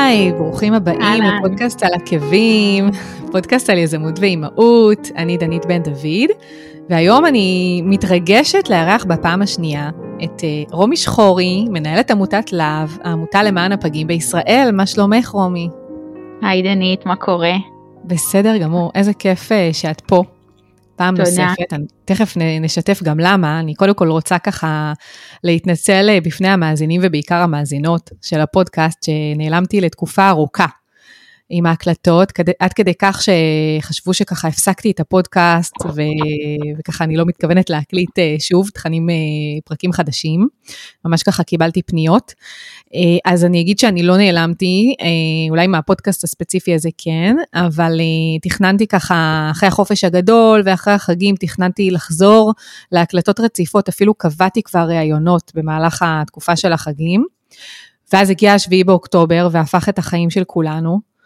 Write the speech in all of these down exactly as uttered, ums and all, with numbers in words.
היי, ברוכים הבאים לפודקאסט על עקבים, פודקאסט על יזמות ואימהות. אני דנית בן דוד, והיום אני מתרגשת לארח בפעם השנייה את רומי שחורי, מנהלת עמותת להב, העמותה למען הפגים בישראל. מה שלומך, רומי? היי דנית, מה קורה? בסדר גמור, איזה כיף שאת פה. פעם תודה. נוספת, אני, תכף נשתף גם למה, אני קודם כל רוצה ככה להתנצל בפני המאזינים ובעיקר המאזינות של הפודקאסט, שנעלמתי לתקופה ארוכה עם ההקלטות, כד, עד כדי כך שחשבו שככה הפסקתי את הפודקאסט, ו, וככה אני לא מתכוונת להקליט שוב תכנים, פרקים חדשים, ממש ככה קיבלתי פניות, אז אני אגיד שאני לא נעלמתי, אולי מהפודקאסט הספציפי הזה כן, אבל תכננתי ככה אחרי החופש הגדול, ואחרי החגים תכננתי לחזור להקלטות רציפות, אפילו קבעתי כבר ראיונות במהלך התקופה של החגים, ואז הגיע השביעי באוקטובר, והפך את החיים של כולנו,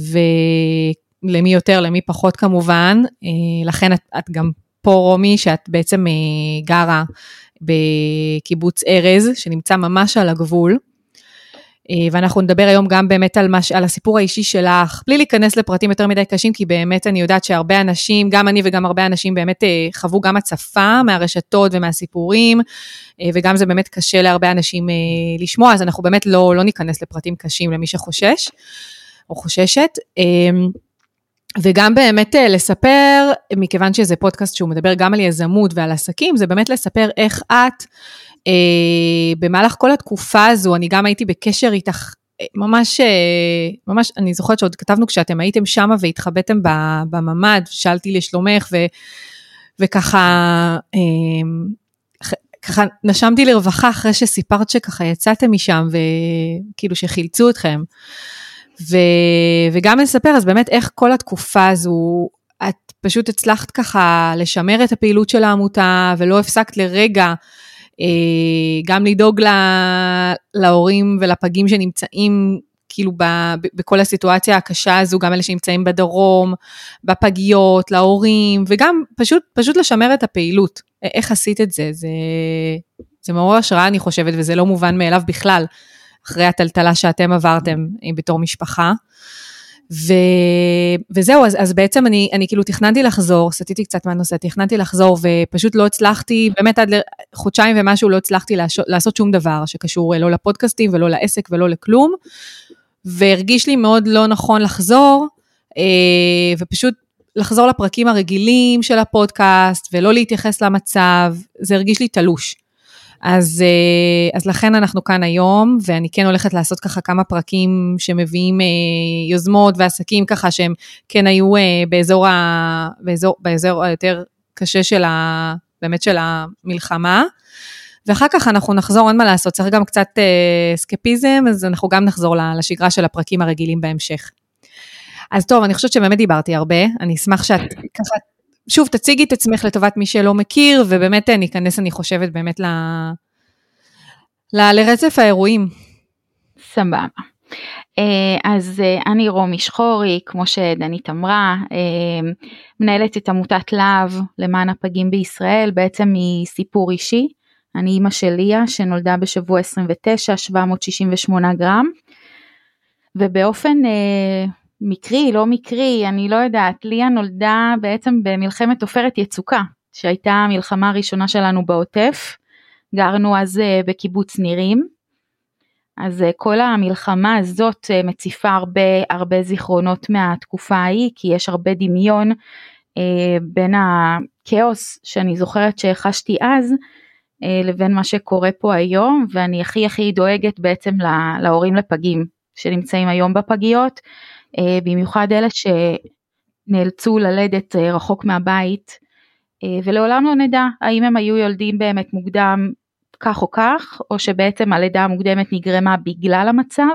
ולמי יותר, למי פחות כמובן, לכן את, את גם פה רומי, שאת בעצם גרה בקיבוץ ארז, שנמצא ממש על הגבול, ואנחנו נדבר היום גם באמת על, מש, על הסיפור האישי שלך, בלי להיכנס לפרטים יותר מדי קשים, כי באמת אני יודעת שהרבה אנשים, גם אני וגם הרבה אנשים באמת חוו גם הצפה מהרשתות ומהסיפורים, וגם זה באמת קשה להרבה אנשים לשמוע, אז אנחנו באמת לא, לא ניכנס לפרטים קשים למי שחושש, או חוששת, וגם באמת לספר, מכיוון שזה פודקאסט שהוא מדבר גם על יזמות ועל עסקים, זה באמת לספר איך את, במהלך כל התקופה הזו, אני גם הייתי בקשר איתך, ממש, ממש, אני זוכרת שעוד כתבנו כשאתם הייתם שמה והתחבאתם בממד, שאלתי לשלומך, ו, וככה, ככה נשמתי לרווחה אחרי שסיפרת שככה יצאתם משם, וכאילו שחילצו אתכם, ו, וגם לספר, אז באמת איך כל התקופה הזו, את פשוט הצלחת ככה לשמר את הפעילות של העמותה, ולא הפסקת לרגע, גם לדאוג לה, להורים ולפגים שנמצאים, כאילו ב, ב, בכל הסיטואציה הקשה הזו, גם אלה שנמצאים בדרום, בפגיות, להורים, וגם פשוט, פשוט לשמר את הפעילות. איך עשית את זה? זה, זה מעורר השראה, אני חושבת, וזה לא מובן מאליו בכלל, אחרי הטלטלה שאתם עברתם בתור משפחה, ו, וזהו, אז, אז בעצם אני, אני כאילו תכננתי לחזור, סתיתי קצת מהנושא, תכננתי לחזור, ופשוט לא הצלחתי, באמת עד לחודשיים ומשהו לא הצלחתי לעשות, לעשות שום דבר, שקשור לא לפודקאסטים, ולא לעסק, ולא לכלום, והרגיש לי מאוד לא נכון לחזור, ופשוט לחזור לפרקים הרגילים של הפודקאסט, ולא להתייחס למצב, זה הרגיש לי תלוש. אז, אז לכן אנחנו כאן היום, ואני כן הולכת לעשות ככה כמה פרקים שמביאים יוזמות ועסקים ככה שהם כן היו באזור, ה, באזור, באזור היותר קשה של ה, באמת של המלחמה, ואחר כך אנחנו נחזור, אין מה לעשות, צריך גם קצת סקפיזם, אז אנחנו גם נחזור לשגרה של הפרקים הרגילים בהמשך. אז טוב, אני חושבת שבאמת דיברתי הרבה, אני אשמח שאת ככה, שוב, תציגי את עצמך לטובת מי שלא מכיר, ובאמת ניכנס, אני חושבת, באמת ל... ל... לרצף האירועים. סבבה. אז אני רומי שחורי, כמו שדנית אמרה, מנהלת את עמותת להב למען הפגים בישראל, בעצם מסיפור אישי. אני אימא של ליה, שנולדה בשבוע עשרים ותשע, שבע מאות שישים ושמונה גרם, ובאופן... מקרי, לא מקרי, אני לא יודעת, ליה נולדה בעצם במלחמת עופרת יצוקה, שהייתה המלחמה הראשונה שלנו בעוטף, גרנו אז בקיבוץ נירים, אז כל המלחמה הזאת מציפה הרבה, הרבה זיכרונות מהתקופה ההיא, כי יש הרבה דמיון בין הכאוס שאני זוכרת שחשתי אז, לבין מה שקורה פה היום, ואני הכי הכי דואגת בעצם להורים לפגים, שנמצאים היום בפגיות, במיוחד אלה שנאלצו ללדת רחוק מהבית, ולעולם לא נדע האם הם היו יולדים באמת מוקדם כך או כך, או שבעצם הלידה המוקדמת נגרמה בגלל המצב,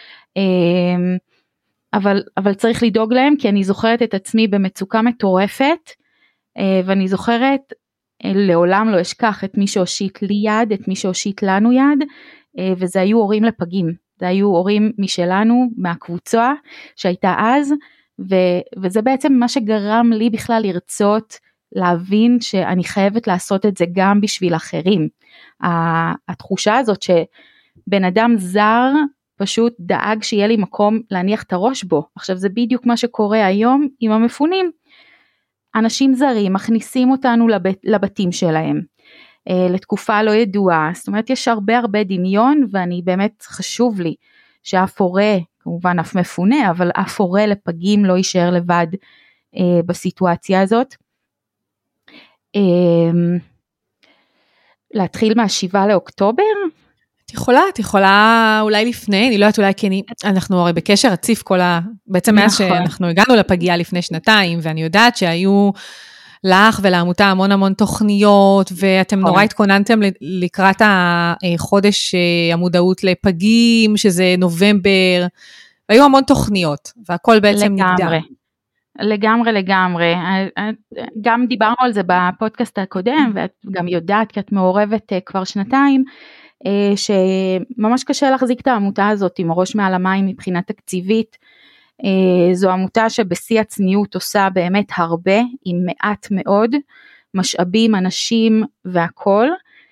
אבל, אבל צריך לדאוג להם, כי אני זוכרת את עצמי במצוקה מטורפת, ואני זוכרת, לעולם לא אשכח את מי שהושיט לי יד, את מי שהושיט לנו יד, וזה היו הורים לפגים. זה היו הורים משלנו, מהקבוצה שהייתה אז, ו- וזה בעצם מה שגרם לי בכלל לרצות, להבין שאני חייבת לעשות את זה גם בשביל אחרים. התחושה הזאת שבן אדם זר פשוט דאג שיהיה לי מקום להניח את הראש בו. עכשיו זה בדיוק מה שקורה היום עם המפונים. אנשים זרים מכניסים אותנו לבית, לבתים שלהם, לתקופה לא ידועה, זאת אומרת יש הרבה הרבה דמיון, ואני באמת חשוב לי שאף הורה, כמובן אף מפונה, אבל אף הורה לפגים לא יישאר לבד אה, בסיטואציה הזאת. אה, להתחיל מהשבעה לאוקטובר? את יכולה, את יכולה אולי לפני, אני לא יודעת אולי כי אני, אנחנו הרי בקשר רציף כל ה... בעצם מאז שאנחנו הגענו לפגיעה לפני שנתיים, ואני יודעת שהיו לך ולעמותה המון המון תוכניות, ואתם נורא התכוננתם לקראת החודש המודעות לפגים, שזה נובמבר, והיו המון תוכניות, והכל בעצם נגדע. לגמרי, לגמרי. גם דיברנו על זה בפודקאסט הקודם, ואת גם יודעת, כי את מעורבת כבר שנתיים, שממש קשה להחזיק את העמותה הזאת עם הראש מעל המים מבחינה תקציבית. זו עמותה שבשיא הצניעות עושה באמת הרבה, עם מעט מאוד משאבים, אנשים והכל.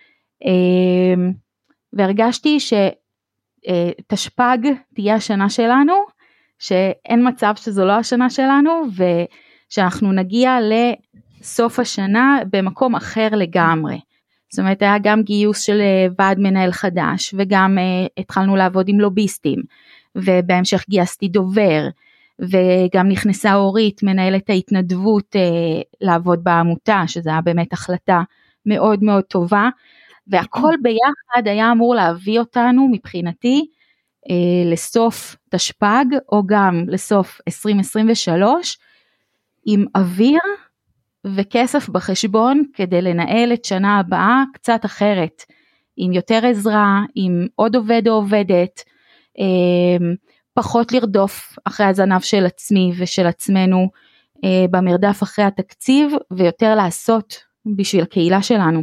והרגשתי שתשפ"ג תהיה השנה שלנו, שאין מצב שזו לא השנה שלנו, ושאנחנו נגיע לסוף השנה במקום אחר לגמרי. זאת אומרת, היה גם גיוס של ועד מנהל חדש, וגם uh, התחלנו לעבוד עם לוביסטים, ובהמשך גייסתי דובר, וגם נכנסה אורית, מנהלת ההתנדבות, uh, לעבוד בעמותה, שזה היה באמת החלטה מאוד מאוד טובה, והכל ביחד היה אמור להביא אותנו מבחינתי, uh, לסוף תשפ"ג, או גם לסוף עשרים עשרים ושלוש, עם אוויר, וכסף בחשבון כדי לנהל את שנה הבאה קצת אחרת, עם יותר עזרה, עם עוד עובד או עובדת, פחות לרדוף אחרי הזנב של עצמי ושל עצמנו, במרדף אחרי התקציב, ויותר לעשות בשביל הקהילה שלנו.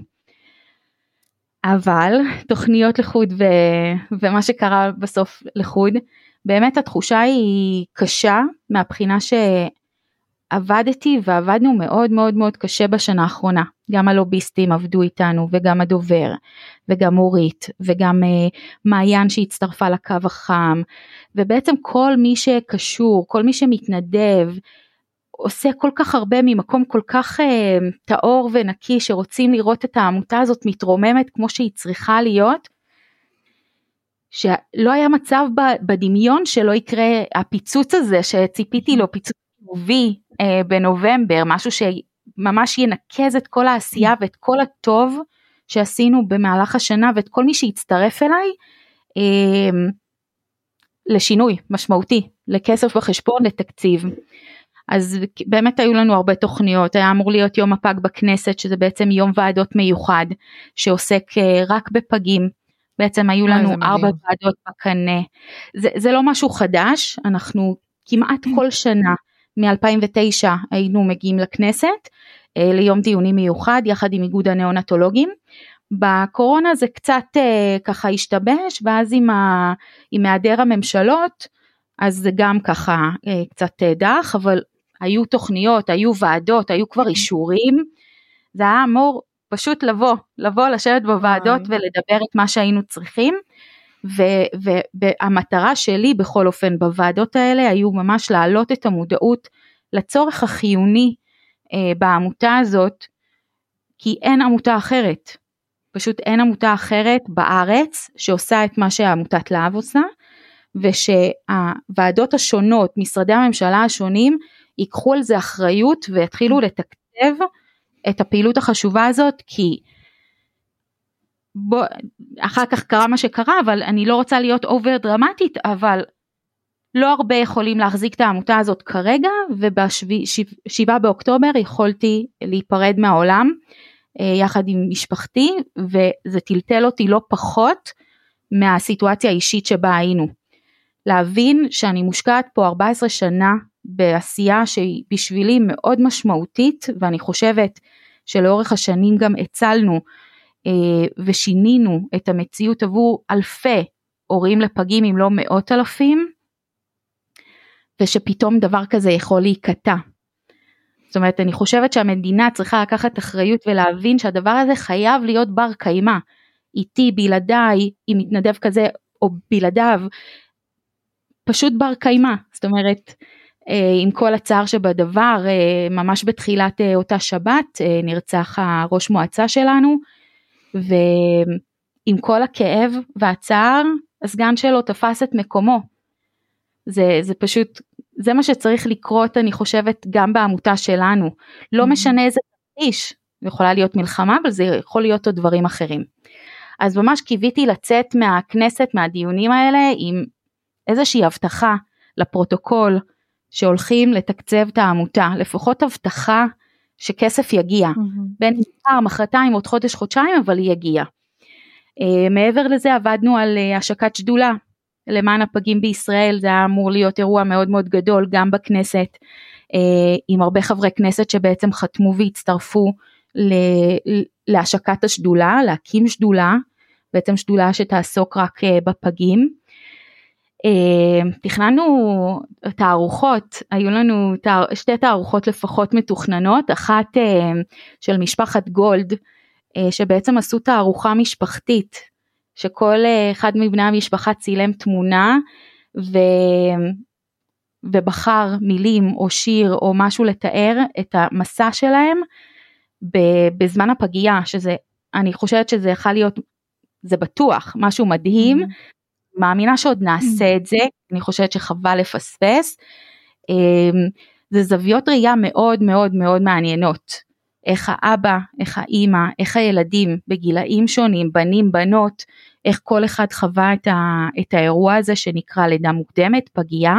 אבל תוכניות לחוד ו... ומה שקרה בסוף לחוד, באמת התחושה היא קשה, מהבחינה ש... עבדתי ועבדנו מאוד מאוד מאוד קשה בשנה האחרונה, גם הלוביסטים עבדו איתנו, וגם הדובר, וגם אורית, וגם uh, מעיין שהצטרפה לקו החם, ובעצם כל מי שקשור, כל מי שמתנדב, עושה כל כך הרבה ממקום כל כך uh, טהור ונקי, שרוצים לראות את העמותה הזאת מתרוממת כמו שהיא צריכה להיות, שלא היה מצב בדמיון שלא יקרה הפיצוץ הזה, שציפיתי לו פיצוץ חיובי, בנובמבר, משהו שממש ינקז את כל העשייה ואת כל הטוב שעשינו במהלך השנה, ואת כל מי שהצטרף אליי לשינוי משמעותי, לכסף בחשבון, לתקציב. אז באמת היו לנו הרבה תוכניות, היה אמור להיות יום הפג בכנסת, שזה בעצם יום ועדות מיוחד, שעוסק רק בפגים, בעצם היו לנו ארבע ועדות בקנה, זה, זה לא משהו חדש, אנחנו כמעט כל שנה, מ-אלפיים ותשע היינו מגיעים לכנסת, ליום דיונים מיוחד, יחד עם איגוד הנאונטולוגים, בקורונה זה קצת ככה השתבש, ואז עם, ה, עם היעדר הממשלות, אז זה גם ככה קצת דח, אבל היו תוכניות, היו ועדות, היו כבר אישורים, זה היה אמור פשוט לבוא, לבוא לשבת בוועדות ולדבר את מה שהיינו צריכים, והמטרה שלי בכל אופן בוועדות האלה היו ממש להעלות את המודעות לצורך החיוני בעמותה הזאת, כי אין עמותה אחרת, פשוט אין עמותה אחרת בארץ שעושה את מה שהעמותת להב עושה, ושהוועדות השונות, משרדי הממשלה השונים, ייקחו על זה אחריות ויתחילו לתקצב את הפעילות החשובה הזאת, כי בוא, אחר כך קרה מה שקרה, אבל אני לא רוצה להיות אובר דרמטית, אבל לא הרבה יכולים להחזיק את העמותה הזאת כרגע, ובשבעה באוקטובר יכולתי להיפרד מהעולם, יחד עם משפחתי, וזה טלטל אותי לא פחות מהסיטואציה האישית שבה היינו. להבין שאני מושקעת פה ארבע עשרה שנה בעשייה שהיא בשבילי מאוד משמעותית, ואני חושבת שלאורך השנים גם הצלנו ושינינו את המציאות עבור אלפי הורים לפגים אם לא מאות אלפים, ושפתאום דבר כזה יכול להיקטע. זאת אומרת, אני חושבת שהמדינה צריכה לקחת אחריות ולהבין שהדבר הזה חייב להיות בר קיימא, איתי, בלעדיי, אם מתנדב כזה או בלעדיו, פשוט בר קיימה, זאת אומרת, עם כל הצער שבדבר, ממש בתחילת אותה שבת, נרצח הראש מועצה שלנו, ועם כל הכאב והצער, הסגן שלו תפס את מקומו. זה, זה פשוט, זה מה שצריך לקרות, אני חושבת, גם בעמותה שלנו. לא משנה איזה איש, יכולה להיות מלחמה, אבל זה יכול להיות עוד דברים אחרים. אז ממש קיוויתי לצאת מהכנסת, מהדיונים האלה, עם איזושהי הבטחה לפרוטוקול, שהולכים לתקצב את העמותה, לפחות הבטחה שכסף יגיע, mm-hmm. בין מחר, מחרתיים, עוד חודש, חודשיים, אבל יגיע. Uh, מעבר לזה עבדנו על uh, השקת שדולה, למען הפגים בישראל, זה היה אמור להיות אירוע מאוד מאוד גדול, גם בכנסת, uh, עם הרבה חברי כנסת שבעצם חתמו והצטרפו ל- להשקת השדולה, להקים שדולה, בעצם שדולה שתעסוק רק uh, בפגים, תכננו תערוכות, היו לנו שתי תערוכות לפחות מתוכננות, אחת של משפחת גולד, שבעצם עשו תערוכה משפחתית, שכל אחד מבני המשפחה צילם תמונה, ו... ובחר מילים או שיר או משהו לתאר את המסע שלהם, בזמן הפגיעה, שזה, אני חושבת שזה יכול להיות, זה בטוח, משהו מדהים, mm-hmm. מאמינה שעוד נעשה את זה, אני חושבת שחבל לפספס, זה זוויות ראייה מאוד מאוד מאוד מעניינות, איך האבא, איך האמא, איך הילדים בגילאים שונים, בנים, בנות, איך כל אחד חווה את, ה, את האירוע הזה שנקרא לידה מוקדמת, פגיעה,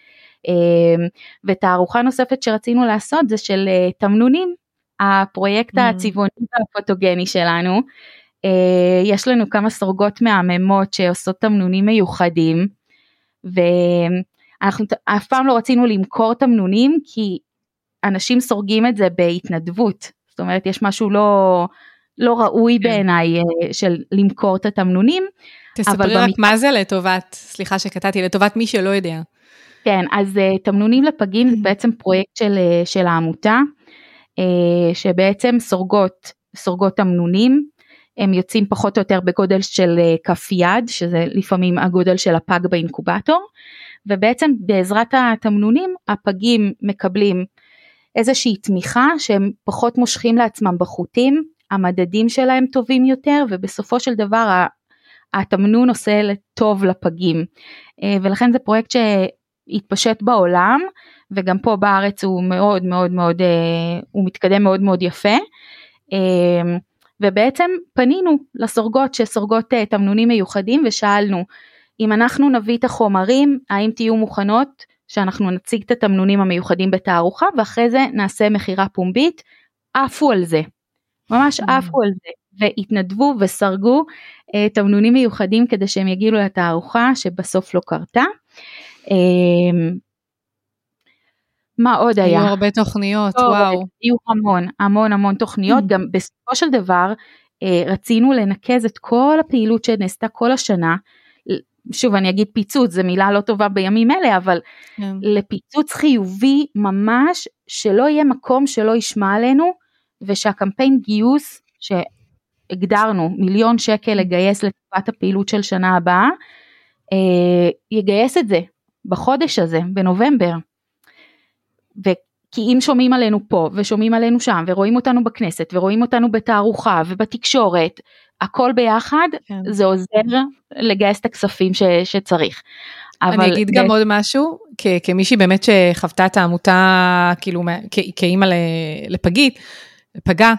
ותערוכה נוספת שרצינו לעשות זה של תמנונים, הפרויקט הצבעוני והפוטוגני שלנו, יש לנו כמה סורגות מהממות שעושות תמנונים מיוחדים, ואנחנו אף פעם לא רצינו למכור תמנונים, כי אנשים סורגים את זה בהתנדבות, זאת אומרת יש משהו לא, לא ראוי בעיניי של למכור את התמנונים. תספרי רק מה זה לטובת, סליחה שקטעתי, לטובת מי שלא יודע. כן, אז תמנונים לפגים זה בעצם פרויקט של, של העמותה, שבעצם סורגות, סורגות תמנונים, הם יוצאים פחות או יותר בגודל של כף יד, שזה לפעמים הגודל של הפג באינקובטור, ובעצם בעזרת התמנונים, הפגים מקבלים איזושהי תמיכה, שהם פחות מושכים לעצמם בחוטים, המדדים שלהם טובים יותר, ובסופו של דבר התמנון עושה טוב לפגים, ולכן זה פרויקט שהתפשט בעולם, וגם פה בארץ הוא מאוד מאוד מאוד, הוא מתקדם מאוד מאוד יפה, ובעצם פנינו לסורגות שסורגות תמנונים מיוחדים, ושאלנו אם אנחנו נביא את החומרים, האם תהיו מוכנות שאנחנו נציג את התמנונים המיוחדים בתערוכה, ואחרי זה נעשה מחירה פומבית, עפו על זה, ממש עפו על זה, והתנדבו וסרגו תמנונים מיוחדים, כדי שהם יגיעו לתערוכה שבסוף לא קרתה. מה עוד היה? היו הרבה תוכניות, טוב, וואו. היו המון, המון המון תוכניות, גם בסופו של דבר, רצינו לנקז את כל הפעילות שנעשתה כל השנה, שוב אני אגיד פיצוץ, זו מילה לא טובה בימים אלה, אבל כן. לפיצוץ חיובי ממש, שלא יהיה מקום שלא ישמע עלינו, ושהקמפיין גיוס שהגדרנו, מיליון שקל לגייס לטובת הפעילות של שנה הבאה, יגייס את זה בחודש הזה, בנובמבר. וכי אם שומעים עלינו פה, ושומעים עלינו שם, ורואים אותנו בכנסת, ורואים אותנו בתערוכה, ובתקשורת, הכל ביחד, כן. זה עוזר לגייס את הכספים ש, שצריך. אני אגיד גם עוד משהו, כ, כמישהי באמת שחוותה את העמותה, כאילו, כ, כאימא לפגית, פגה,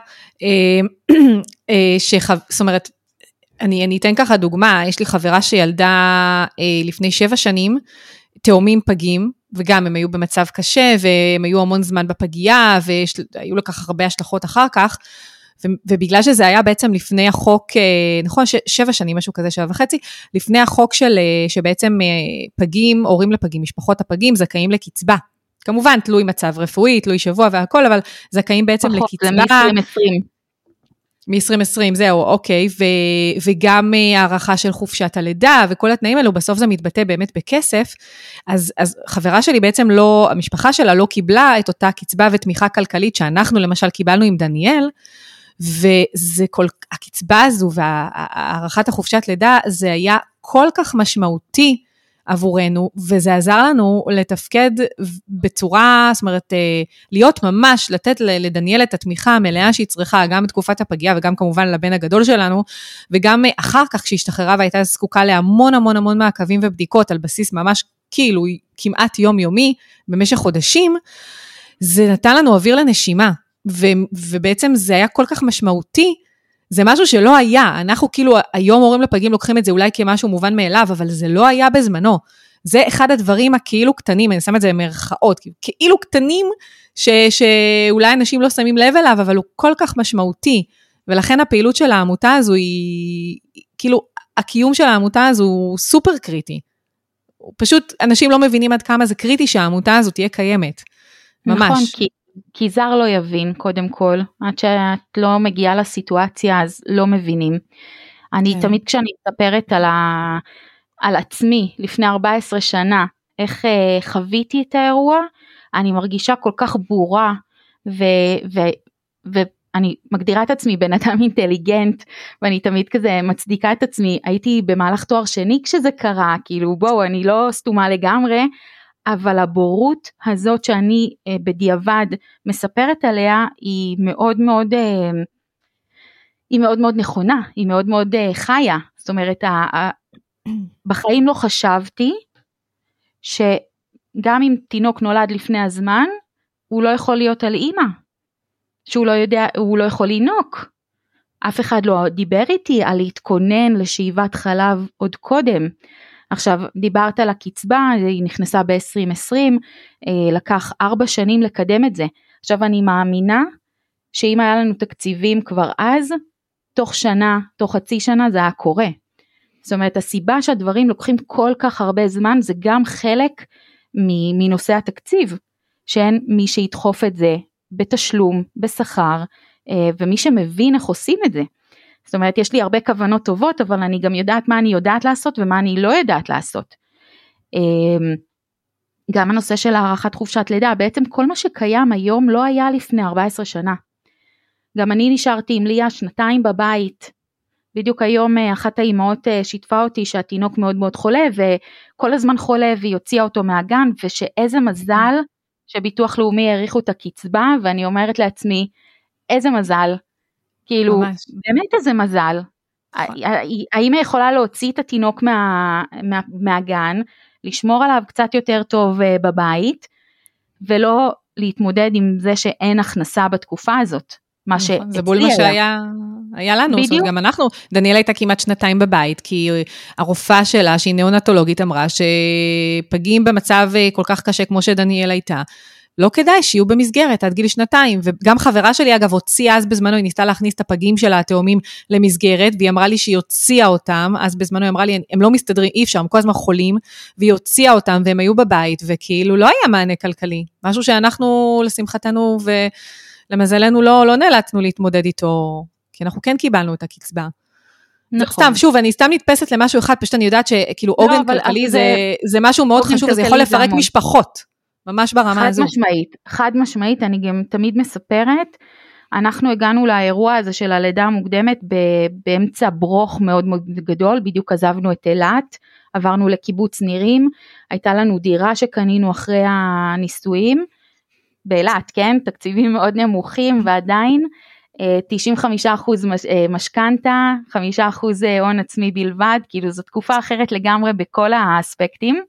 שחו, זאת אומרת, אני, אני אתן ככה דוגמה, יש לי חברה שילדה לפני שבע שנים, תאומים פגים, וגם הם היו במצב קשה, והם היו המון זמן בפגייה, והיו לכך הרבה השלכות אחר כך, ובגלל שזה היה בעצם לפני החוק, נכון, שבע שנים, משהו כזה, שבע וחצי, לפני החוק של, שבעצם פגים, הורים לפגים, משפחות הפגים, זכאים לקצבה. כמובן, תלוי מצב רפואי, תלוי שבוע והכל, אבל זכאים בעצם לקצבה. מ-עשרים עשרים. מ-עשרים עשרים, זהו, אוקיי, ו- וגם הערכה של חופשת הלידה, וכל התנאים האלו, בסוף זה מתבטא באמת בכסף, אז, אז חברה שלי בעצם לא, המשפחה שלה לא קיבלה את אותה קצבה ותמיכה כלכלית, שאנחנו למשל קיבלנו עם דניאל, וזה כל, הקצבה הזו, והערכת החופשת לידה, זה היה כל כך משמעותי, עבורנו, וזה עזר לנו לתפקד בצורה, זאת אומרת, להיות ממש, לתת לדניאל את התמיכה המלאה שהיא צריכה, גם בתקופת הפגיעה, וגם כמובן לבן הגדול שלנו, וגם אחר כך כשהשתחררה, והייתה זקוקה להמון המון המון מעקבים ובדיקות, על בסיס ממש כאילו, כמעט יומיומי, במשך חודשים, זה נתן לנו אוויר לנשימה, ו, ובעצם זה היה כל כך משמעותי, זה משהו שלא היה, אנחנו כאילו היום הורים לפגים לוקחים את זה אולי כמשהו מובן מאליו, אבל זה לא היה בזמנו, זה אחד הדברים הכאילו קטנים, אני שם את זה במרכאות, כאילו קטנים, ש, שאולי אנשים לא שמים לב אליו, אבל הוא כל כך משמעותי, ולכן הפעילות של העמותה הזו היא, כאילו הקיום של העמותה הזו הוא סופר קריטי, פשוט אנשים לא מבינים עד כמה זה קריטי שהעמותה הזו תהיה קיימת, ממש. נכון, כי... כי זר לא יבין קודם כל, עד שאת לא מגיעה לסיטואציה אז לא מבינים. אני תמיד כשאני מספרת על, ה... על עצמי לפני ארבע עשרה שנה, איך uh, חוויתי את האירוע, אני מרגישה כל כך בורה, ו... ו... ואני מגדירה את עצמי בן אדם אינטליגנט, ואני תמיד כזה מצדיקה את עצמי, הייתי במהלך תואר שני כשזה קרה, כאילו בואו אני לא סתומה לגמרי, אבל הבורות הזאת שאני אה, בדיעבד מספרת עליה, היא מאוד מאוד, אה, היא מאוד מאוד נכונה, היא מאוד מאוד אה, חיה, זאת אומרת, ה, ה, בחיים לא חשבתי, שגם אם תינוק נולד לפני הזמן, הוא לא יכול להיות על אימא, שהוא לא יודע, הוא לא יכול לינוק, אף אחד לא דיבר איתי על להתכונן לשאיבת חלב עוד קודם, עכשיו, דיברת על הקצבה, היא נכנסה ב-עשרים עשרים, לקח ארבע שנים לקדם את זה. עכשיו, אני מאמינה שאם היה לנו תקציבים כבר אז, תוך שנה, תוך חצי שנה, זה היה קורה. זאת אומרת, הסיבה שהדברים לוקחים כל כך הרבה זמן, זה גם חלק מנושא התקציב, שאין מי שידחוף את זה בתשלום, בשכר, ומי שמבין איך עושים את זה. זאת אומרת, יש לי הרבה כוונות טובות, אבל אני גם יודעת מה אני יודעת לעשות, ומה אני לא יודעת לעשות. גם הנושא של הערכת חופשת לידה, בעצם כל מה שקיים היום, לא היה לפני ארבע עשרה שנה. גם אני נשארתי עם ליה שנתיים בבית, בדיוק היום אחת האימהות שיתפה אותי, שהתינוק מאוד מאוד חולה, וכל הזמן חולה, והיא הוציאה אותו מהגן, ושאיזה מזל, שביטוח לאומי העריכו את הקצבה, ואני אומרת לעצמי, איזה מזל, כאילו, ממש. באמת איזה מזל, האמא יכולה להוציא את התינוק מה, מה, מהגן, לשמור עליו קצת יותר טוב בבית, ולא להתמודד עם זה שאין הכנסה בתקופה הזאת, מה שהצליע לה. זה בול מה שהיה היה לנו, זאת אומרת, גם אנחנו, דניאל הייתה כמעט שנתיים בבית, כי הרופאה שלה, שהיא נאונטולוגית, אמרה שפגים במצב כל כך קשה כמו שדניאל הייתה, לא כדאי שיהיו במסגרת עד גיל שנתיים, וגם חברה שלי אגב הוציאה אז בזמנו, היא ניסתה להכניס את הפגים שלה, התאומים למסגרת, והיא אמרה לי שהיא הוציאה אותם, אז בזמנו היא אמרה לי, הם לא מסתדרים, אי אפשר, הם כל הזמן חולים, והיא הוציאה אותם, והם היו בבית, וכאילו לא היה מענה כלכלי, משהו שאנחנו לשמחתנו, ולמזלנו לא, לא נאלצנו להתמודד איתו, כי אנחנו כן קיבלנו את הקצבה. נכון. סתם, שוב, אני סתם נתפסת למשהו אחד, פשוט אני יודעת שכאילו עוגן כלכלי זה, זה משהו מאוד חשוב, זה יכול לפרק משפחות. ממש ברמה הזו. חד משמעית, חד משמעית, אני גם תמיד מספרת, אנחנו הגענו לאירוע הזה של הלידה המוקדמת, באמצע ברוך מאוד מאוד גדול, בדיוק עזבנו את אילת, עברנו לקיבוץ נירים, הייתה לנו דירה שקנינו אחרי הניסויים, באילת, כן, תקציבים מאוד נמוכים, ועדיין, תשעים וחמישה אחוז משכנתה, חמישה אחוז הון עצמי בלבד, כאילו זו תקופה אחרת לגמרי בכל האספקטים,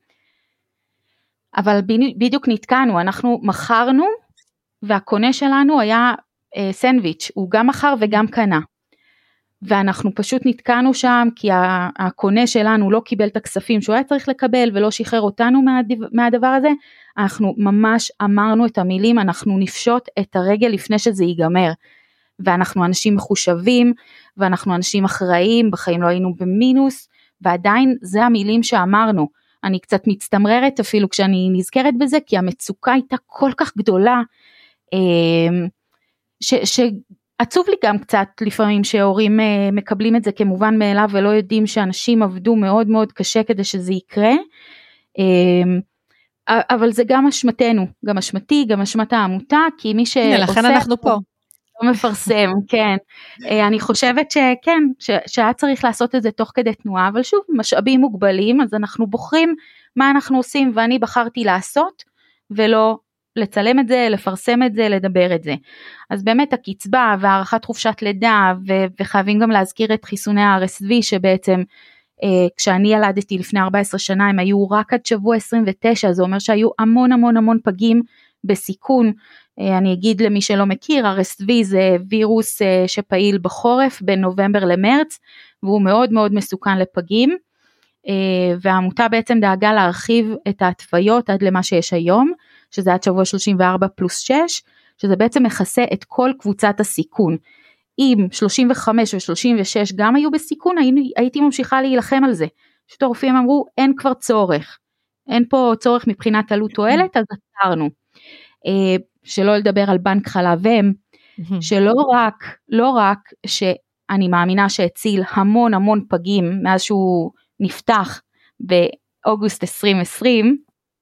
אבל בדיוק נתקענו, אנחנו מכרנו, והקונה שלנו היה אה, סנדוויץ', הוא גם מכר וגם קנה, ואנחנו פשוט נתקענו שם, כי הקונה שלנו לא קיבל את הכספים שהוא היה צריך לקבל, ולא שחרר אותנו מהדבר, מהדבר הזה, אנחנו ממש אמרנו את המילים, אנחנו נפשוט את הרגל לפני שזה ייגמר, ואנחנו אנשים מחושבים, ואנחנו אנשים אחראים, בחיים לא היינו במינוס, ועדיין זה המילים שאמרנו, אני קצת מצטמררת אפילו כשאני נזכרת בזה, כי המצוקה הייתה כל כך גדולה, ש, שעצוב לי גם קצת לפעמים שהורים מקבלים את זה כמובן מאליו, ולא יודעים שאנשים עבדו מאוד מאוד קשה כדי שזה יקרה, אבל זה גם אשמתנו, גם אשמתי, גם אשמת העמותה, כי מי שעושה... הנה, לכן אנחנו פה. לא מפרסם, כן. אני חושבת שכן, שהיה צריך לעשות את זה תוך כדי תנועה, אבל שוב, משאבים מוגבלים, אז אנחנו בוחרים מה אנחנו עושים, ואני בחרתי לעשות, ולא לצלם את זה, לפרסם את זה, לדבר את זה. אז באמת הקצבה, והערכת חופשת לידה, ו- וחייבים גם להזכיר את חיסוני ה-אר אס וי, שבעצם, אה, כשאני ילדתי לפני ארבע עשרה שנה, הם היו רק עד שבוע עשרים ותשע, זה אומר שהיו המון המון המון פגים בסיכון. אה, אני אגיד למי שלא מכיר, ה-אר אס וי זה וירוס אה, שפעיל בחורף, בין נובמבר למרץ, והוא מאוד מאוד מסוכן לפגים, אה, והעמותה בעצם דאגה להרחיב את ההתוויות עד למה שיש היום, שזה עד שבוע שלושים וארבע פלוס שש, שזה בעצם מכסה את כל קבוצת הסיכון. אם שלושים וחמש ו-שלושים ושש גם היו בסיכון, הייתי ממשיכה להילחם על זה. פשוט הרופאים אמרו, אין כבר צורך. אין פה צורך מבחינת עלות תועלת, אז עצרנו. שלא לדבר על בנק חלב אם, שלא רק, לא רק שאני מאמינה שהציל המון המון פגים, מאז שהוא נפתח באוגוסט עשרים עשרים,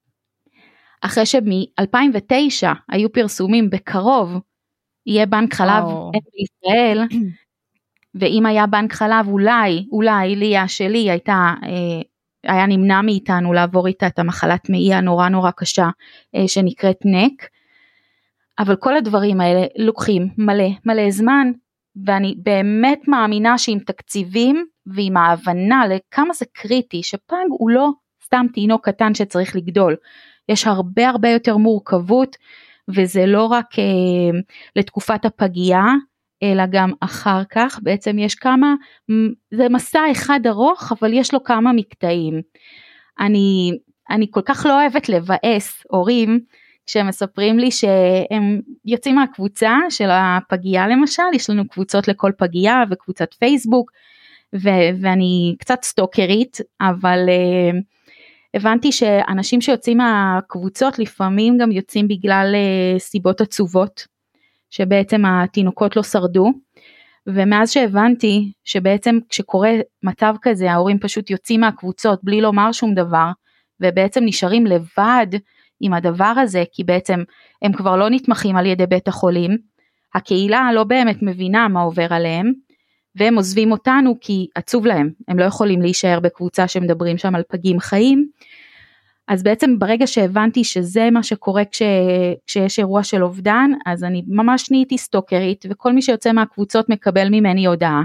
אחרי שב-אלפיים ותשע היו פרסומים בקרוב, יהיה בנק חלב oh. בישראל, ואם היה בנק חלב אולי, אולי ליה שלי הייתה, אה, היה נמנע מאיתנו לעבור איתה את המחלת מעי הנורא נורא קשה, אה, שנקראת נק, אבל כל הדברים האלה לוקחים מלא מלא זמן, ואני באמת מאמינה שעם תקציבים, ועם ההבנה לכמה זה קריטי, שפג הוא לא סתם תינוק קטן שצריך לגדול, יש הרבה הרבה יותר מורכבות, וזה לא רק אה, לתקופת הפגייה, אלא גם אחר כך, בעצם יש כמה, זה מסע אחד ארוך, אבל יש לו כמה מקטעים. אני, אני כל כך לא אוהבת לבאס הורים, כשהם מספרים לי שהם יוצאים מהקבוצה של הפגייה למשל, יש לנו קבוצות לכל פגייה, וקבוצת פייסבוק, ו- ואני קצת סטוקרית, אבל uh, הבנתי שאנשים שיוצאים מהקבוצות, לפעמים גם יוצאים בגלל uh, סיבות עצובות, שבעצם התינוקות לא שרדו, ומאז שהבנתי שבעצם כשקורה מצב כזה, ההורים פשוט יוצאים מהקבוצות בלי לומר שום דבר, ובעצם נשארים לבד עם הדבר הזה, כי בעצם הם כבר לא נתמכים על ידי בית החולים, הקהילה לא באמת מבינה מה עובר עליהם, והם עוזבים אותנו כי עצוב להם, הם לא יכולים להישאר בקבוצה שמדברים שם על פגים חיים, אז בעצם ברגע שהבנתי שזה מה שקורה כש, כשיש אירוע של אובדן, אז אני ממש נהייתי סטוקרית, וכל מי שיוצא מהקבוצות מקבל ממני הודעה,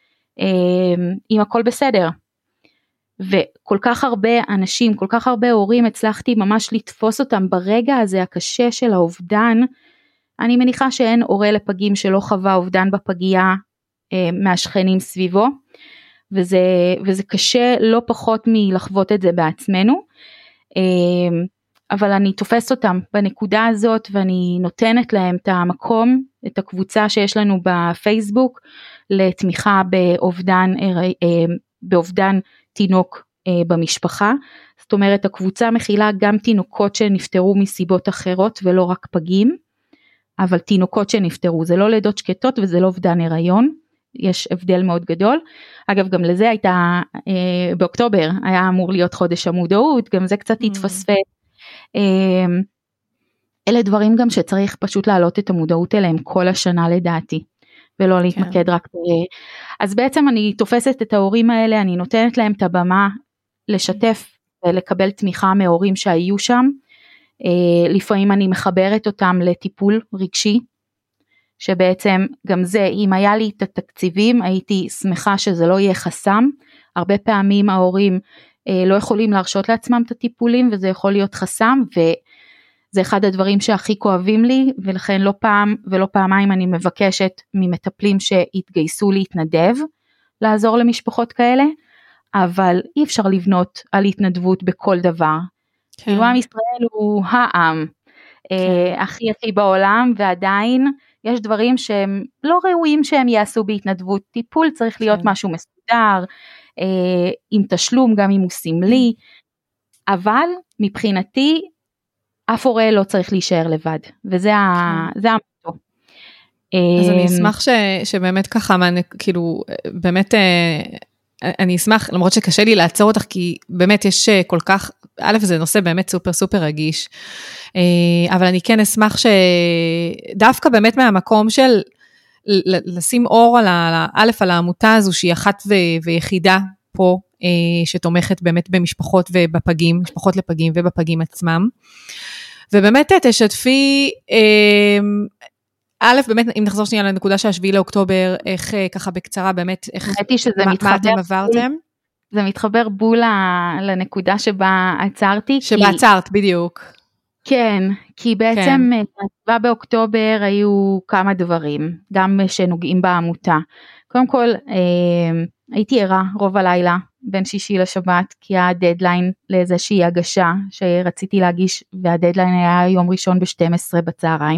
אם הכל בסדר, וכל כך הרבה אנשים, כל כך הרבה הורים, הצלחתי ממש לתפוס אותם ברגע הזה הקשה של האובדן, אני מניחה שאין הורה לפגים שלא חווה אובדן בפגייה, מהשכנים סביבו, וזה, וזה קשה לא פחות מלחוות את זה בעצמנו, אבל אני תופסת אותם בנקודה הזאת, ואני נותנת להם את המקום, את הקבוצה שיש לנו בפייסבוק, לתמיכה באובדן, באובדן תינוק במשפחה, זאת אומרת הקבוצה מכילה גם תינוקות שנפטרו מסיבות אחרות, ולא רק פגים, אבל תינוקות שנפטרו, זה לא לידות שקטות וזה לא אובדן הריון, יש הבדל מאוד גדול, אגב גם לזה הייתה, אה, באוקטובר היה אמור להיות חודש המודעות, גם זה קצת התפספס, אה, אלה דברים גם שצריך פשוט להעלות את המודעות אליהם כל השנה לדעתי, ולא להתמקד רק, אז בעצם אני תופסת את ההורים האלה, אני נותנת להם את הבמה, לשתף ולקבל תמיכה מההורים שהיו שם, אה, לפעמים אני מחברת אותם לטיפול רגשי, שבעצם גם זה, אם היה לי את התקציבים, הייתי שמחה שזה לא יהיה חסם, הרבה פעמים ההורים אה, לא יכולים להרשות לעצמם את הטיפולים, וזה יכול להיות חסם, וזה אחד הדברים שהכי כואבים לי, ולכן לא פעם ולא פעמיים אני מבקשת ממטפלים שהתגייסו להתנדב, לעזור למשפחות כאלה, אבל אי אפשר לבנות על התנדבות בכל דבר, כאילו עם ישראל הוא העם, אה, הכי הכי בעולם, ועדיין, יש דברים שהם לא ראויים שהם יעשו בהתנדבות, טיפול צריך להיות כן. משהו מסודר, אה, עם תשלום גם אם הוא סמלי, אבל מבחינתי אף הורה לא צריך להישאר לבד, וזה כן. המטו. אז אני אשמח ש, שבאמת ככה, כאילו באמת אני אשמח, למרות שקשה לי לעצור אותך, כי באמת יש כל כך, א' זה נושא באמת סופר סופר רגיש, אבל אני כן אשמח שדווקא באמת מהמקום של לשים אור על, א' על העמותה הזו שהיא אחת ויחידה פה, שתומכת באמת במשפחות ובפגים, משפחות לפגים ובפגים עצמם. ובאמת תשתפי, א', באמת, אם נחזור שנייה לנקודה שהשביעי לאוקטובר, איך ככה בקצרה, באמת, איך, מה, מה אתם עברתם? זה מתחבר בול לנקודה שבה עצרתי. שבה עצרת, בדיוק. כן, כי בעצם ב-שבעה באוקטובר היו כמה דברים, גם שנוגעים בעמותה. קודם כל, הייתי ערה רוב הלילה, בין שישי לשבת, כי היה דדליין לאיזושהי הגשה שרציתי להגיש, והדדליין היה יום ראשון ב-שתים עשרה בצהריים.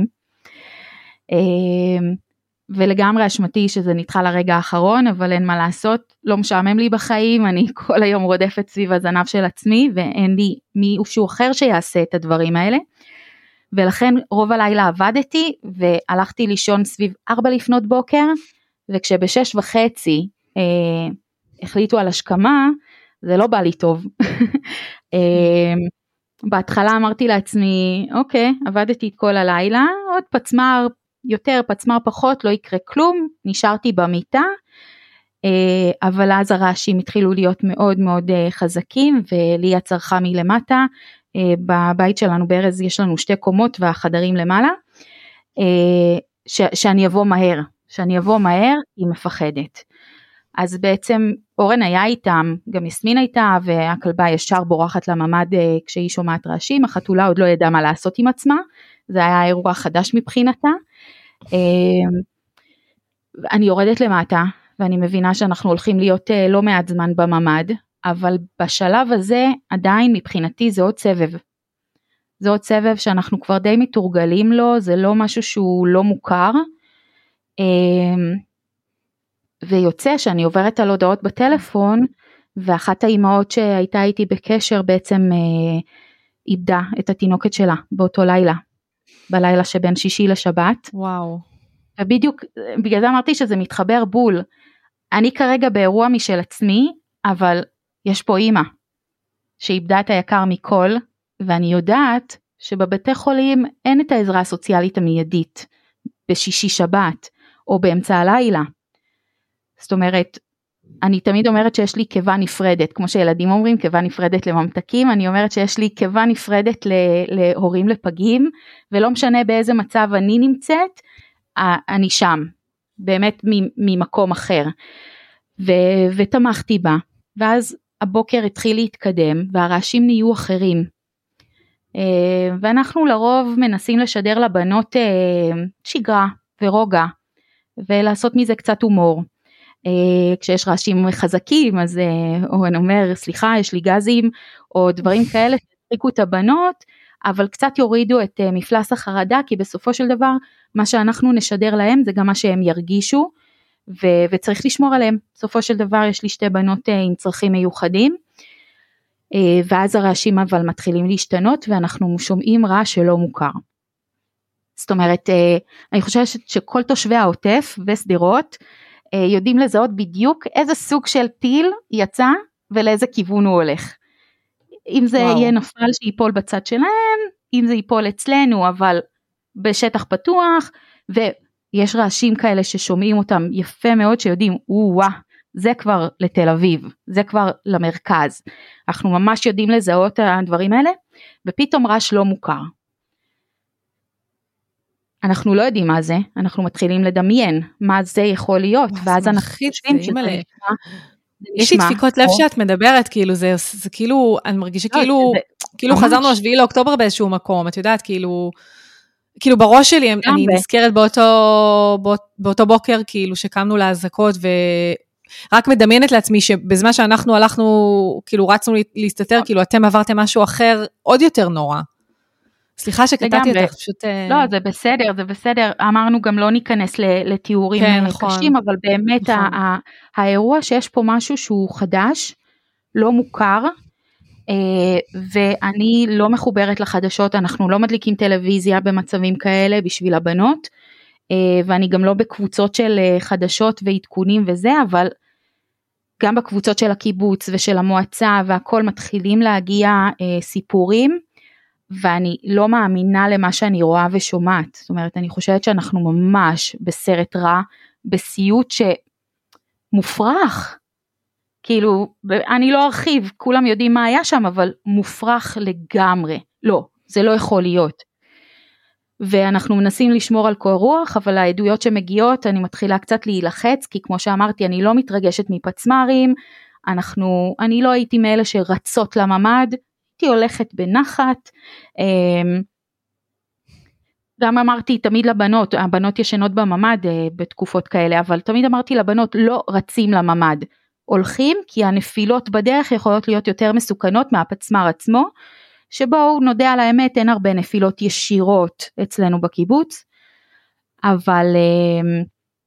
ולגמרי אשמתי שזה נדחה לרגע האחרון, אבל אין מה לעשות, לא משעמם לי בחיים, אני כל היום רודפת סביב הזנב של עצמי, ואין לי מישהו אחר שיעשה את הדברים האלה, ולכן רוב הלילה עבדתי, והלכתי לישון סביב ארבע לפנות בוקר, וכשבשש וחצי אה, החליטו על השכמה, זה לא בא לי טוב. אה, בהתחלה אמרתי לעצמי, אוקיי, עבדתי את כל הלילה, עוד פצמר, יותר פצמר פחות, לא יקרה כלום, נשארתי במיטה, אבל אז הרעשים התחילו להיות מאוד מאוד חזקים, ולי הצרחה מלמטה, בבית שלנו בארז יש לנו שתי קומות והחדרים למעלה, ש- שאני אבוא מהר, שאני אבוא מהר, היא מפחדת. אז בעצם אורן היה איתם, גם יסמין הייתה, והכלבה ישר בורחת לממד כשהיא שומעת רעשים, החתולה עוד לא ידעה מה לעשות עם עצמה, זה היה אירוע חדש מבחינתה. אני יורדת למטה, ואני מבינה שאנחנו הולכים להיות לא מעט זמן בממד, אבל בשלב הזה עדיין מבחינתי זה עוד סבב. זה עוד סבב שאנחנו כבר די מתורגלים לו, זה לא משהו שהוא לא מוכר, ויוצא שאני עוברת על הודעות בטלפון, ואחת האימהות שהייתה איתי בקשר בעצם איבדה את התינוקת שלה באותו לילה, בלילה שבין שישי לשבת. וואו. ובדיוק, בגלל זה אמרתי שזה מתחבר בול. אני כרגע באירוע משל עצמי, אבל יש פה אימא, שאיבדה את היקר מכל, ואני יודעת שבבתי חולים אין את העזרה הסוציאלית המיידית, בשישי שבת, או באמצע הלילה. זאת אומרת, אני תמיד אומרת שיש לי קיבה נפרדת, כמו שילדים אומרים, קיבה נפרדת לממתקים, אני אומרת שיש לי קיבה נפרדת להורים לפגים, ולא משנה באיזה מצב אני נמצאת, אני שם, באמת ממקום אחר, ו- ותמכתי בה, ואז הבוקר התחיל להתקדם, והרעשים נהיו אחרים, ואנחנו לרוב מנסים לשדר לבנות שגרה ורוגע, ולעשות מזה קצת הומור, כשיש רעשים חזקים, אז אורן אומר, סליחה, יש לי גזים, או דברים כאלה, תריקו את הבנות, אבל קצת יורידו את מפלס החרדה, כי בסופו של דבר, מה שאנחנו נשדר להם, זה גם מה שהם ירגישו, ו- וצריך לשמור עליהם. בסופו של דבר, יש לי שתי בנות עם צרכים מיוחדים, ואז הרעשים אבל מתחילים להשתנות, ואנחנו שומעים רעש שלא מוכר. זאת אומרת, אני חושבת שכל תושבי העוטף וסדירות, יודעים לזהות בדיוק איזה סוג של טיל יצא, ולאיזה כיוון הוא הולך. אם זה וואו. יהיה נפל שיפול בצד שלהם, אם זה ייפול אצלנו, אבל בשטח פתוח, ויש רעשים כאלה ששומעים אותם יפה מאוד, שיודעים, וואה, זה כבר לתל אביב, זה כבר למרכז. אנחנו ממש יודעים לזהות הדברים האלה, ופתאום רעש לא מוכר. אנחנו לא יודעים מה זה, אנחנו מתחילים לדמיין מה זה יכול להיות, ואז אנחנו חושבים שזה נשמע. יש לי דפיקות לב שאת מדברת, כאילו זה, זה כאילו, אני מרגישה כאילו, כאילו חזרנו השביעי לאוקטובר באיזשהו מקום, את יודעת, כאילו, כאילו בראש שלי, אני נזכרת באותו, באותו בוקר, כאילו שקמנו להזעקות, ורק מדמיינת לעצמי, שבזמן שאנחנו הלכנו, כאילו רצנו להסתתר, כאילו אתם עברתם משהו אחר, עוד יותר נורא. סליחה שקטעתי אותך, פשוט... לא, זה בסדר, זה בסדר, אמרנו גם לא ניכנס לתיאורים קשים, אבל באמת האירוע שיש פה משהו שהוא חדש, לא מוכר, ואני לא מחוברת לחדשות, אנחנו לא מדליקים טלוויזיה במצבים כאלה בשביל הבנות, ואני גם לא בקבוצות של חדשות ועדכונים וזה, אבל גם בקבוצות של הקיבוץ ושל המועצה והכל מתחילים להגיע סיפורים, ואני לא מאמינה למה שאני רואה ושומעת, זאת אומרת, אני חושבת שאנחנו ממש בסרט רע, בסיוט שמופרח, כאילו, אני לא ארחיב, כולם יודעים מה היה שם, אבל מופרך לגמרי, לא, זה לא יכול להיות. ואנחנו מנסים לשמור על קור רוח, אבל העדויות שמגיעות, אני מתחילה קצת להילחץ, כי כמו שאמרתי, אני לא מתרגשת מפצמרים, אנחנו, אני לא הייתי מאלה שרצות לממד, הייתי הולכת בנחת, גם אמרתי תמיד לבנות, הבנות ישנות בממד בתקופות כאלה, אבל תמיד אמרתי לבנות, לא רצים לממד, הולכים, כי הנפילות בדרך יכולות להיות יותר מסוכנות מהפצמר עצמו, שבואו נודה על האמת, אין הרבה נפילות ישירות אצלנו בקיבוץ, אבל אה,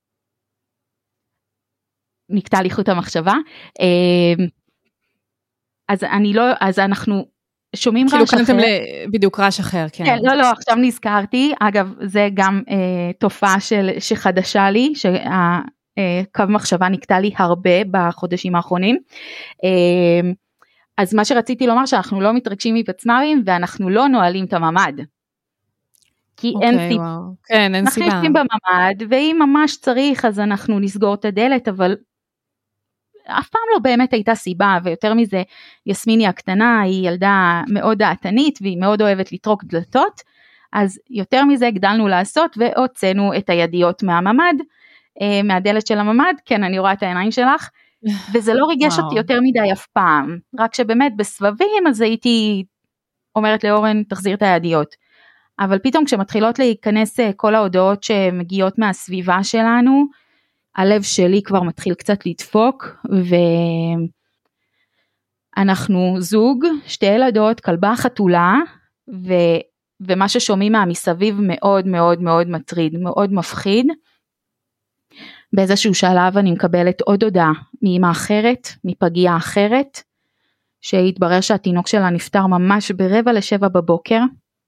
נקטע לי חוט המחשבה, אה, אז אני לא, אז אנחנו שומעים כאילו רעש אחר. כאילו קנתם בדיוק רעש אחר, כן. כן, לא, לא, עכשיו נזכרתי, אגב, זה גם אה, תופעה של, שחדשה לי, שהקו מחשבה נקטע לי הרבה בחודשים האחרונים, אה, אז מה שרציתי לומר שאנחנו לא מתרגשים מפצמרים ואנחנו לא נועלים את הממד. כי אוקיי, אין סיבה. וואו. כן, אין אנחנו סיבה. יושבים בממד ואם ממש צריך אז אנחנו נסגור את הדלת, אבל אף פעם לא באמת הייתה סיבה, ויותר מזה יסמיני הקטנה היא ילדה מאוד דעתנית והיא מאוד אוהבת לטרוק דלתות, אז יותר מזה הגדלנו לעשות והוצאנו את הידיות מהממד, מהדלת של הממד, כן אני רואה את העיניים שלך, וזה לא ריגש אותי יותר מדי אף פעם, רק שבאמת בסבבים אז הייתי אומרת לאורן תחזיר את הידיות, אבל פתאום כשמתחילות להיכנס כל ההודעות שמגיעות מהסביבה שלנו, הלב שלי כבר מתחיל קצת לדפוק, ואנחנו זוג, שתי ילדות, כלבה חתולה, ו... ומה ששומעים מהמסביב מאוד מאוד מאוד מטריד, מאוד מפחיד, באיזשהו שלב אני מקבלת עוד הודעה מאמא אחרת, מפגיעה אחרת, שהתברר שהתינוק שלה נפטר ממש ברבע לשבע בבוקר,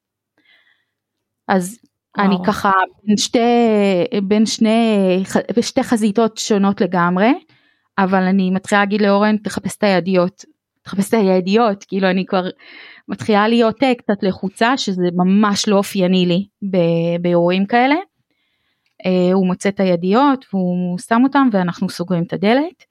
אז וואו. אני ככה בין שתי, בין שני, בשתי חזיתות שונות לגמרי, אבל אני מתחילה להגיד לאורן, תחפש את הידיות, תחפש את הידיות, כאילו אני כבר מתחילה להיות קצת לחוצה, שזה ממש לא אופייני לי באירועים כאלה, הוא מוצא את הידיות, והוא שם אותם, ואנחנו סוגרים את הדלת,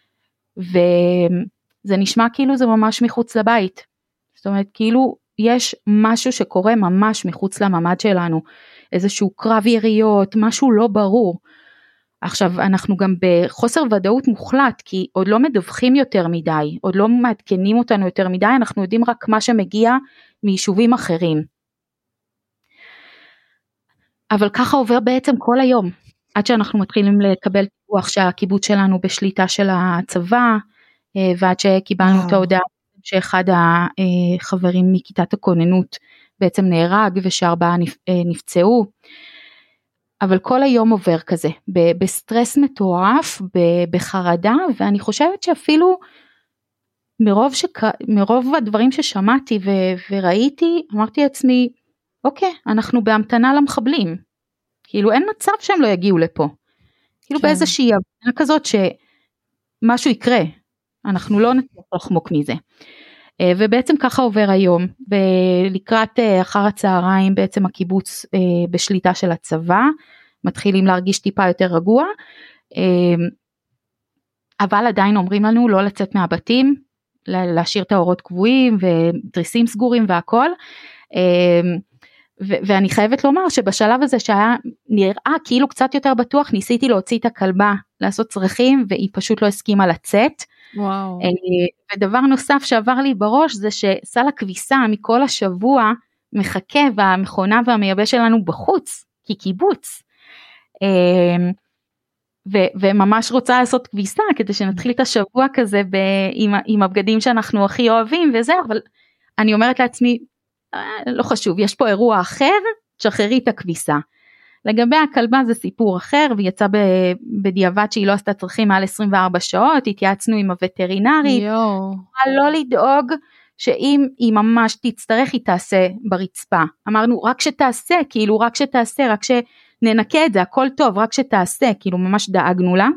וזה נשמע כאילו זה ממש מחוץ לבית, זאת אומרת כאילו יש משהו שקורה ממש מחוץ לממד שלנו, איזשהו קרב יריות, משהו לא ברור, עכשיו אנחנו גם בחוסר ודאות מוחלט, כי עוד לא מדווחים יותר מדי, עוד לא מעדכנים אותנו יותר מדי, אנחנו יודעים רק מה שמגיע מיישובים אחרים, אבל ככה עובר בעצם כל היום, עד שאנחנו מתחילים לקבל דיווח שהקיבוץ שלנו בשליטה של הצבא, ועד שקיבלנו את ההודעה שאחד החברים מכיתת הכוננות בעצם נהרג, ושארבעה נפצעו, אבל כל היום עובר כזה, בסטרס מטורף, בחרדה, ואני חושבת שאפילו מרוב, שק... מרוב הדברים ששמעתי וראיתי, אמרתי לעצמי, אוקיי, אנחנו בהמתנה למחבלים, כאילו אין מצב שהם לא יגיעו לפה, כאילו כן. באיזושהי הבנה כזאת שמשהו יקרה, אנחנו לא נצטרך לחמוק מזה, ובעצם ככה עובר היום, ולקראת אחר הצהריים בעצם הקיבוץ בשליטה של הצבא, מתחילים להרגיש טיפה יותר רגוע, אבל עדיין אומרים לנו לא לצאת מהבתים, להשאיר את האורות קבועים ודריסים סגורים והכל, ו- ואני חייבת לומר שבשלב הזה שהיה נראה כאילו קצת יותר בטוח, ניסיתי להוציא את הכלבה לעשות צרכים, והיא פשוט לא הסכימה לצאת. וואו. ודבר נוסף שעבר לי בראש, זה שסל הכביסה מכל השבוע, מחכה והמכונה והמייבש שלנו בחוץ, כקיבוץ. ו- וממש רוצה לעשות כביסה, כדי שנתחיל את השבוע כזה, ב- עם, עם הבגדים שאנחנו הכי אוהבים וזה, אבל אני אומרת לעצמי, לא חשוב, יש פה אירוע אחר, תשחררי את הכביסה. לגבי הכלבה זה סיפור אחר, והיא יצאה בדיעבד שהיא לא עשתה צרכים מעל עשרים וארבע שעות, התייעצנו עם הווטרינרית, לא לדאוג שאם היא ממש תצטרך היא תעשה ברצפה, אמרנו רק שתעשה, כאילו רק שתעשה, רק שננקה את זה, הכל טוב, רק שתעשה, כאילו ממש דאגנו לה.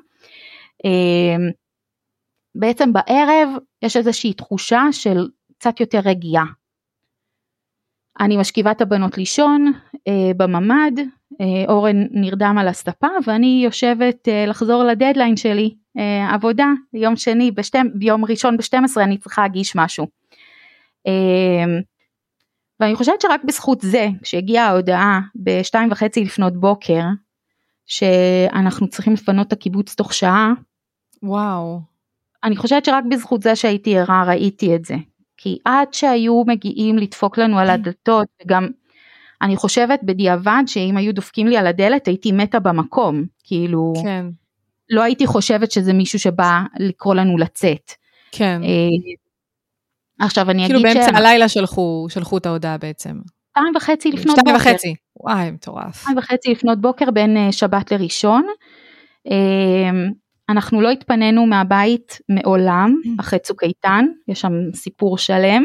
בעצם בערב יש איזושהי תחושה של קצת יותר רגיעה, אני משכיבה את הבנות לישון אה, בממד, אה, אורן נרדם על הסטפה, ואני יושבת אה, לחזור לדדליין שלי, אה, עבודה, יום שני, בשתי, ביום ראשון ב-שתים עשרה אני צריכה להגיש משהו. אה, ואני חושבת שרק בזכות זה, כשהגיעה ההודעה בשתיים וחצי לפנות בוקר, שאנחנו צריכים לפנות את הקיבוץ תוך שעה, וואו. אני חושבת שרק בזכות זה שהייתי ערה, ראיתי את זה. כי עד שהיו מגיעים לדפוק לנו על הדלתות, וגם אני חושבת בדיעבד שאם היו דופקים לי על הדלת, הייתי מתה במקום. כאילו, כן. לא הייתי חושבת שזה מישהו שבא לקרוא לנו לצאת. כן. עכשיו אני כאילו אגיד ש... כאילו באמצע הלילה שלחו, שלחו את ההודעה בעצם. שתיים וחצי לפנות שתיים בוקר. וחצי. וואי, מטורף. שתיים וחצי לפנות בוקר בין שבת לראשון. אנחנו לא התפנינו מהבית מעולם, אחרי צוק איתן, יש שם סיפור שלם.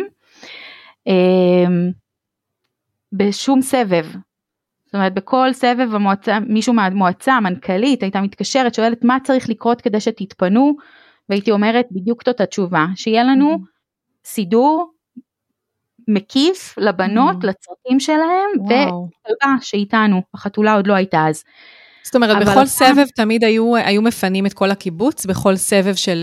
בשום סבב. זאת אומרת, בכל סבב המועצה, מישהו מהמועצה, המנכ"לית, הייתה מתקשרת, שואלת מה צריך לקרות כדי שתתפנו, והייתי אומרת בדיוק זאת התשובה, שיהיה לנו סידור מקיף לבנות, לצרכים שלהם, וכלבה שאיתנו, החתולה עוד לא הייתה אז. זאת אומרת, בכל סבב תמיד היו, היו מפנים את כל הקיבוץ, בכל סבב של,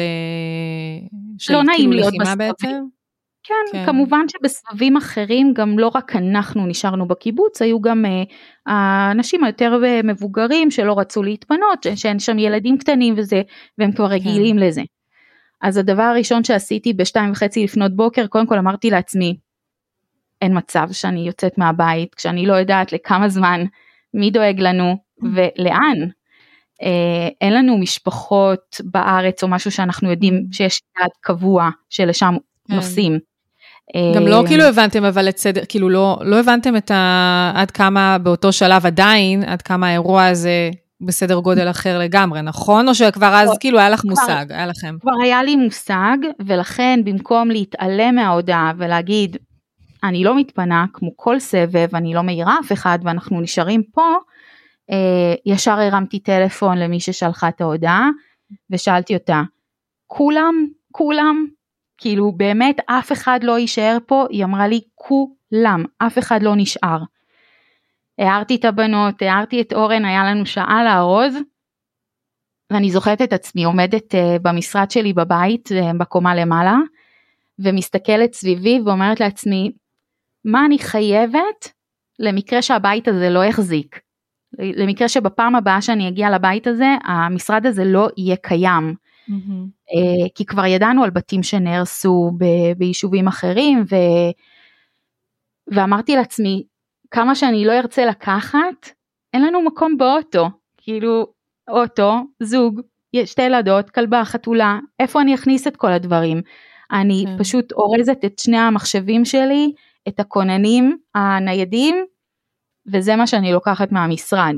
של לא נעים להיות לחימה בעצם? כן, כן, כמובן שבסבבים אחרים, גם לא רק אנחנו נשארנו בקיבוץ, היו גם האנשים היותר מבוגרים שלא רצו להתפנות, שאין שם ילדים קטנים וזה, והם כבר רגילים כן. לזה. אז הדבר הראשון שעשיתי בשתיים וחצי לפנות בוקר, קודם כל אמרתי לעצמי, אין מצב שאני יוצאת מהבית, כשאני לא יודעת לכמה זמן, מי דואג לנו ולאן. אה, אין לנו משפחות בארץ או משהו שאנחנו יודעים שיש יעד קבוע שלשם כן. נוסעים. גם לא כאילו הבנתם אבל את סדר, כאילו לא, לא הבנתם את ה, עד כמה באותו שלב עדיין, עד כמה האירוע הזה בסדר גודל אחר לגמרי, נכון? או שכבר אז כאילו היה לך מושג, היה לכם? כבר היה לי מושג, ולכן במקום להתעלם מההודעה ולהגיד, אני לא מתפנה, כמו כל סבב, אני לא מעירה אף אחד, ואנחנו נשארים פה, ישר הרמתי טלפון למי ששלחה את ההודעה, ושאלתי אותה, כולם, כולם, כאילו באמת אף אחד לא יישאר פה, היא אמרה לי כולם, אף אחד לא נשאר. הערתי את הבנות, הערתי את אורן, היה לנו שעה לארוז, ואני זוכרת את עצמי, עומדת במשרד שלי בבית, בקומה למעלה, ומסתכלת סביבי ואומרת לעצמי, מה אני חייבת למקרה שהבית הזה לא יחזיק? למקרה שבפעם הבאה שאני אגיע לבית הזה, המשרד הזה לא יהיה קיים. Mm-hmm. כי כבר ידענו על בתים שנהרסו ב- ביישובים אחרים, ו... ואמרתי לעצמי, כמה שאני לא ארצה לקחת, אין לנו מקום באוטו, כאילו אוטו, זוג, שתי ילדות, כלבה, חתולה, איפה אני אכניס את כל הדברים? אני כן. פשוט אורזת את שני המחשבים שלי, את הכוננים הניידים, וזה מה שאני לוקחת מהמשרד.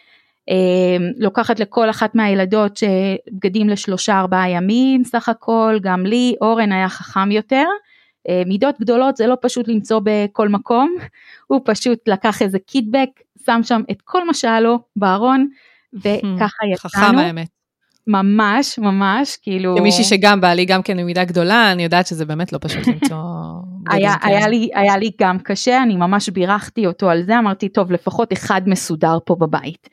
לוקחת לכל אחת מהילדות שבגדים לשלושה ארבעה ימים סך הכל, גם לי, אורן היה חכם יותר, מידות גדולות זה לא פשוט למצוא בכל מקום, הוא פשוט לקח איזה קיטבק, שם שם את כל מה שהיה לו בארון, וככה יצאנו. חכם האמת. ממש, ממש, כאילו... כמישהי שגם בא לי גם כן במידה גדולה, אני יודעת שזה באמת לא פשוט למצוא... היה, היה, לי, היה לי גם קשה, אני ממש בירכתי אותו על זה, אמרתי, טוב, לפחות אחד מסודר פה בבית.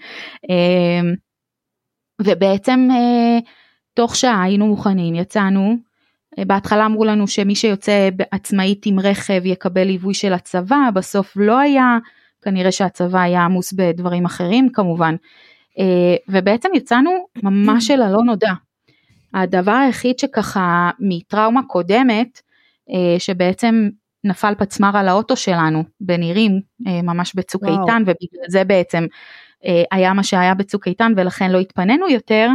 ובעצם, תוך שעה היינו מוכנים, יצאנו, בהתחלה אמרו לנו שמי שיוצא עצמאית עם רכב יקבל ליווי של הצבא, בסוף לא היה, כנראה שהצבא היה עמוס בדברים אחרים כמובן, ובעצם יצאנו ממש אל הלא נודע. הדבר היחיד שככה מטראומה קודמת, שבעצם נפל פצמר על האוטו שלנו, בנירים, ממש בצוק וואו. איתן, ובגלל זה בעצם היה מה שהיה בצוק איתן, ולכן לא התפנינו יותר,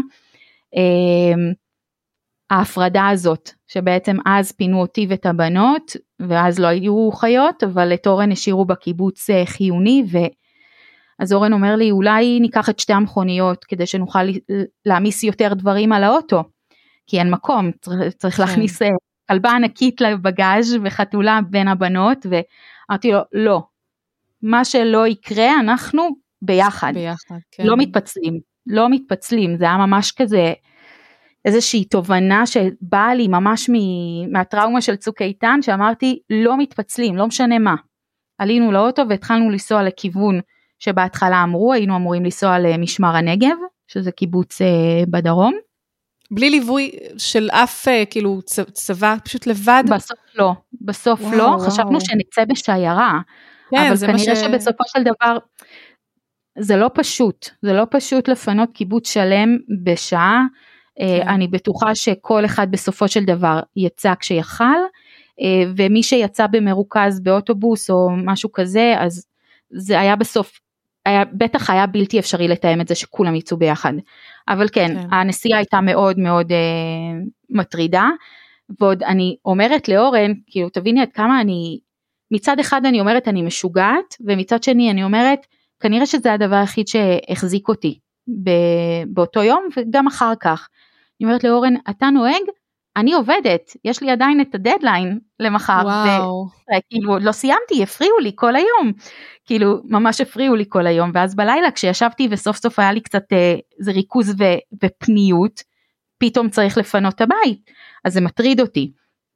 ההפרדה הזאת, שבעצם אז פינו אותי ואת הבנות, ואז לא היו חיות, אבל את אורן השאירו בקיבוץ חיוני, ו... אז אורן אומר לי, אולי ניקח את שתי המכוניות, כדי שנוכל להמיס יותר דברים על האוטו, כי אין מקום, צריך, צריך להכניס כלבה ענקית לבגז' וחתולה בין הבנות, ואמרתי לו, לא, מה שלא יקרה, אנחנו ביחד, ביחד כן. לא מתפצלים, לא מתפצלים, זה היה ממש כזה, איזושהי תובנה שבאה לי ממש מהטראומה של צוק איתן, שאמרתי, לא מתפצלים, לא משנה מה, עלינו לאוטו והתחלנו לנסוע לכיוון, שבהתחלה אמרו, היינו אמורים לנסוע למשמר הנגב, שזה קיבוץ בדרום, בלי ליווי של אף, כאילו, צבא, פשוט לבד? בסוף לא, בסוף וואו, לא, וואו. חשבנו שנצא בשיירה, כן, אבל כנראה ש... שבסופו של דבר, זה לא פשוט, זה לא פשוט לפנות קיבוץ שלם בשעה, כן. אני בטוחה שכל אחד בסופו של דבר יצא כשיכל, ומי שיצא במרוכז באוטובוס או משהו כזה, אז זה היה בסוף, היה, בטח היה בלתי אפשרי לתאם את זה שכולם יצאו ביחד, אבל כן, כן. הנסיעה הייתה מאוד מאוד אה, מטרידה, ועוד אני אומרת לאורן, כאילו תביני עד כמה אני, מצד אחד אני אומרת אני משוגעת, ומצד שני אני אומרת, כנראה שזה הדבר היחיד שהחזיק אותי באותו יום, וגם אחר כך. אני אומרת לאורן, אתה נוהג? אני עובדת, יש לי עדיין את הדדליין למחר, וכאילו לא סיימתי, הפריעו לי כל היום, כאילו ממש הפריעו לי כל היום, ואז בלילה כשישבתי וסוף סוף היה לי קצת זה ריכוז ופניות, פתאום צריך לפנות את הבית, אז זה מטריד אותי.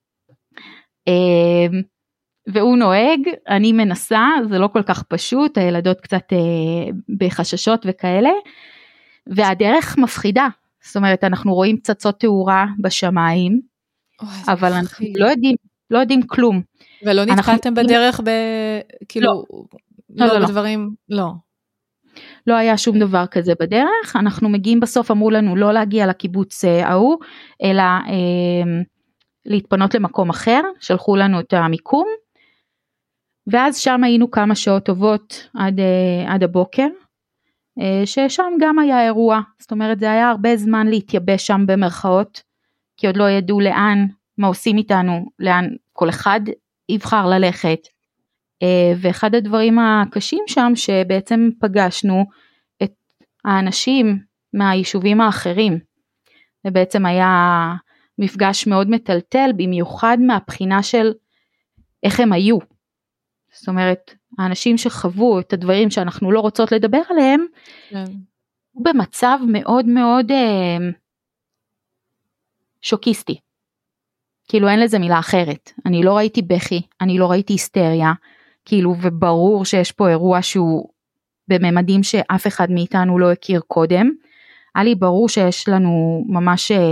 והוא נוהג, אני מנסה, זה לא כל כך פשוט, הילדות קצת בחששות וכאלה, והדרך מפחידה, זאת אומרת, אנחנו רואים פצצות תאורה בשמיים, אבל אנחנו לא יודעים, לא יודעים כלום. ולא נתקלתם בדרך ב... כאילו, לא בדברים, לא. לא היה שום דבר כזה בדרך, אנחנו מגיעים בסוף, אמרו לנו לא להגיע לקיבוץ ההוא, אלא להתפנות למקום אחר, שלחו לנו את המיקום, ואז שם היינו כמה שעות טובות עד, עד הבוקר, ששם גם היה אירוע, זאת אומרת זה היה הרבה זמן להתייבש שם במרכאות, כי עוד לא ידעו לאן, מה עושים איתנו, לאן כל אחד יבחר ללכת, ואחד הדברים הקשים שם שבעצם פגשנו את האנשים מהיישובים האחרים, ובעצם היה מפגש מאוד מטלטל, במיוחד מהבחינה של איך הם היו, זאת אומרת, האנשים שחוו את הדברים שאנחנו לא רוצות לדבר עליהם, כן. הוא במצב מאוד מאוד אה, שוקיסטי. כאילו אין לזה מילה אחרת. אני לא ראיתי בכי, אני לא ראיתי היסטריה, כאילו וברור שיש פה אירוע שהוא בממדים שאף אחד מאיתנו לא הכיר קודם. היה לי ברור שיש לנו ממש... אה,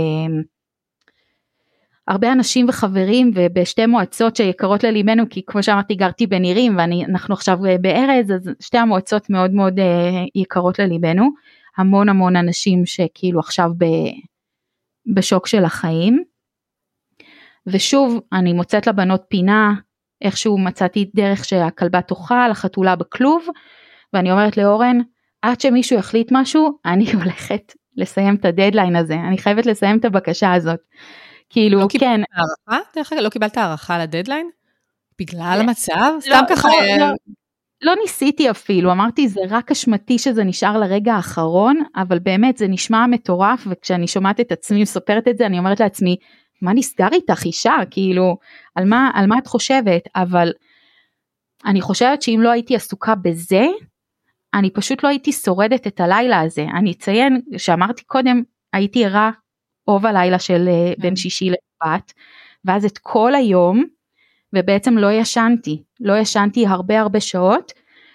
הרבה אנשים וחברים ובשתי מועצות שיקרות לליבנו, כי כמו שאמרתי גרתי בנירים ואנחנו עכשיו בארז, אז שתי המועצות מאוד מאוד יקרות לליבנו, המון המון אנשים שכאילו עכשיו בשוק של החיים, ושוב אני מוצאת לבנות פינה, איכשהו מצאתי דרך שהכלבה תאכל, החתולה בכלוב, ואני אומרת לאורן, עד שמישהו יחליט משהו, אני הולכת לסיים את הדדליין הזה, אני חייבת לסיים את הבקשה הזאת, כאילו, לא כן. קיבלת הערכה? דרך אגב, לא קיבלת הערכה לדדליין? בגלל המצב? סתם ככה... לא ניסיתי אפילו, אמרתי, זה רק אשמתי שזה נשאר לרגע האחרון, אבל באמת זה נשמע מטורף, וכשאני שומעת את עצמי מספרת את זה, אני אומרת לעצמי, מה נסגר איתך אישה? כאילו, על מה, על מה את חושבת? אבל אני חושבת שאם לא הייתי עסוקה בזה, אני פשוט לא הייתי שורדת את הלילה הזה. אני אציין, שאמרתי קודם, הייתי ערה, רוב הלילה של בין שישי לשבת, ואז את כל היום, ובעצם לא ישנתי, לא ישנתי הרבה הרבה שעות,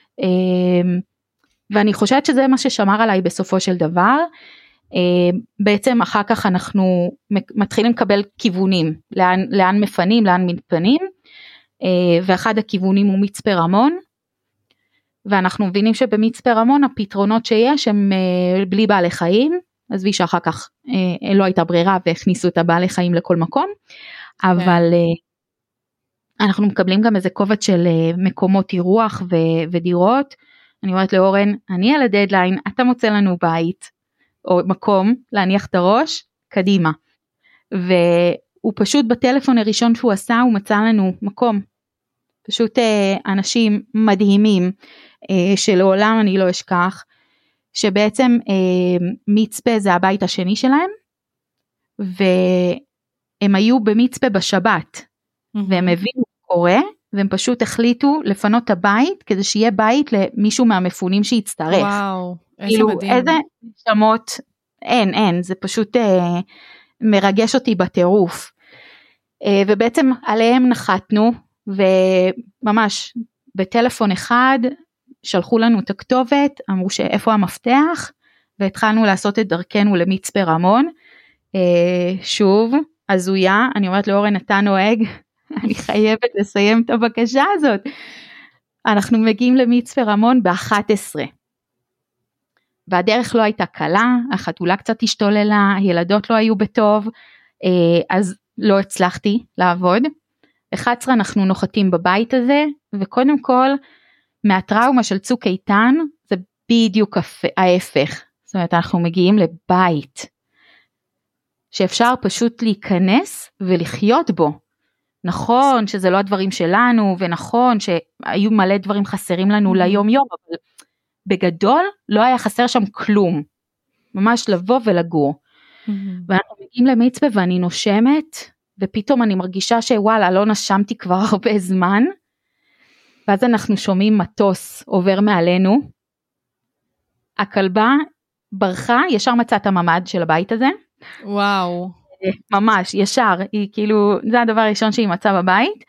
ואני חושבת שזה מה ששמר עליי בסופו של דבר, בעצם אחר כך אנחנו מתחילים לקבל כיוונים, לאן, לאן מפנים, לאן מתפנים, ואחד הכיוונים הוא מצפה רמון, ואנחנו מבינים שבמצפה רמון הפתרונות שיש הם בלי בעלי חיים, אז וי שאחר כך אה, לא הייתה ברירה והכניסו את הבעלי חיים לכל מקום, אבל אה, אנחנו מקבלים גם איזה קובץ של אה, מקומות אירוח ו- ודירות, אני אומרת לאורן, אני על הדדליין, אתה מוצא לנו בית, או מקום להניח את הראש, קדימה, והוא פשוט בטלפון הראשון שהוא עשה, הוא מצא לנו מקום, פשוט אה, אנשים מדהימים, אה, שלעולם אני לא אשכח, שבעצם אה, מצפה זה הבית השני שלהם, והם היו במצפה בשבת, mm-hmm. והם הבינו קורה, והם פשוט החליטו לפנות את הבית, כדי שיהיה בית למישהו מהמפונים שיצטרף. וואו, איזה כאילו, מדהים. איזה שמות, אין, אין, זה פשוט אה, מרגש אותי בטירוף. אה, ובעצם עליהם נחתנו, וממש בטלפון אחד, שלחו לנו את הכתובת, אמרו שאיפה המפתח, והתחלנו לעשות את דרכנו למצפה רמון, שוב, הזויה, אני אומרת לאורן, אתה נוהג, אני חייבת לסיים את הבקשה הזאת. אנחנו מגיעים למצפה רמון ב-אחת עשרה. והדרך לא הייתה קלה, החתולה קצת השתוללה, ילדות לא היו בטוב, אז לא הצלחתי לעבוד. אחת עשרה אנחנו נוחתים בבית הזה, וקודם כל, מהטראומה של צוק איתן, זה בדיוק ההפך. זאת אומרת, אנחנו מגיעים לבית, שאפשר פשוט להיכנס ולחיות בו. נכון שזה לא הדברים שלנו, ונכון שהיו מלא דברים חסרים לנו ליום יום, אבל בגדול לא היה חסר שם כלום. ממש לבוא ולגור. ואנחנו מגיעים למצפה ואני נושמת, ופתאום אני מרגישה שוואלה, לא נשמתי כבר הרבה זמן, ואז אנחנו שומעים מטוס עובר מעלינו, הכלבה ברחה, ישר מצא את הממד של הבית הזה. וואו. ממש, ישר, היא כאילו, זה הדבר הראשון שהיא מצאה בבית,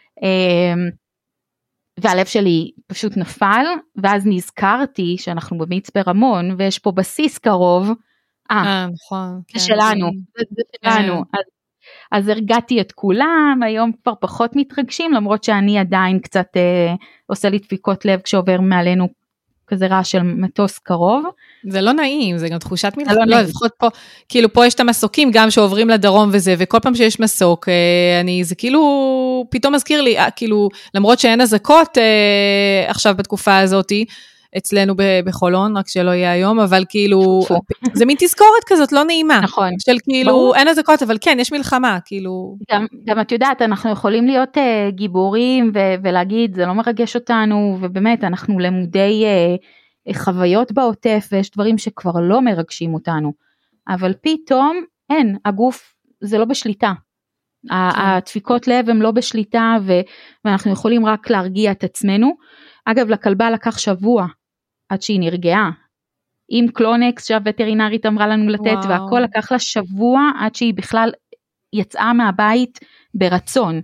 והלב שלי פשוט נפל, ואז נזכרתי שאנחנו במצפה רמון, ויש פה בסיס קרוב, אה, נכון. זה שלנו, זה שלנו, אז, אז הרגעתי את כולם, היום כבר פחות מתרגשים, למרות שאני עדיין קצת אה, עושה לי דפיקות לב, כשעובר מעלינו כזה רעש של מטוס קרוב. זה לא נעים, זה גם תחושת מלחמה, לא, לפחות פה, כאילו פה יש את המסוקים גם שעוברים לדרום וזה, וכל פעם שיש מסוק, אני, זה כאילו, פתאום מזכיר לי, כאילו, למרות שאין הזקות עכשיו בתקופה הזאת, אצלנו בחולון, רק שלא יהיה היום, אבל כאילו, זה מין תזכורת כזאת, לא נעימה. נכון. של כאילו, אין הזקות, אבל כן, יש מלחמה, כאילו. גם, גם את יודעת, אנחנו יכולים להיות uh, גיבורים, ו- ולהגיד, זה לא מרגש אותנו, ובאמת, אנחנו למודי uh, חוויות בעוטף, ויש דברים שכבר לא מרגשים אותנו. אבל פתאום, אין, הגוף, זה לא בשליטה. כן. הדפיקות לב הם לא בשליטה, ו- ואנחנו יכולים רק להרגיע את עצמנו. אגב, לכלבה לקח שבוע, עד שהיא נרגעה, עם קלונקס שהווטרינרית אמרה לנו לתת, וואו. והכל לקח לה שבוע, עד שהיא בכלל יצאה מהבית ברצון.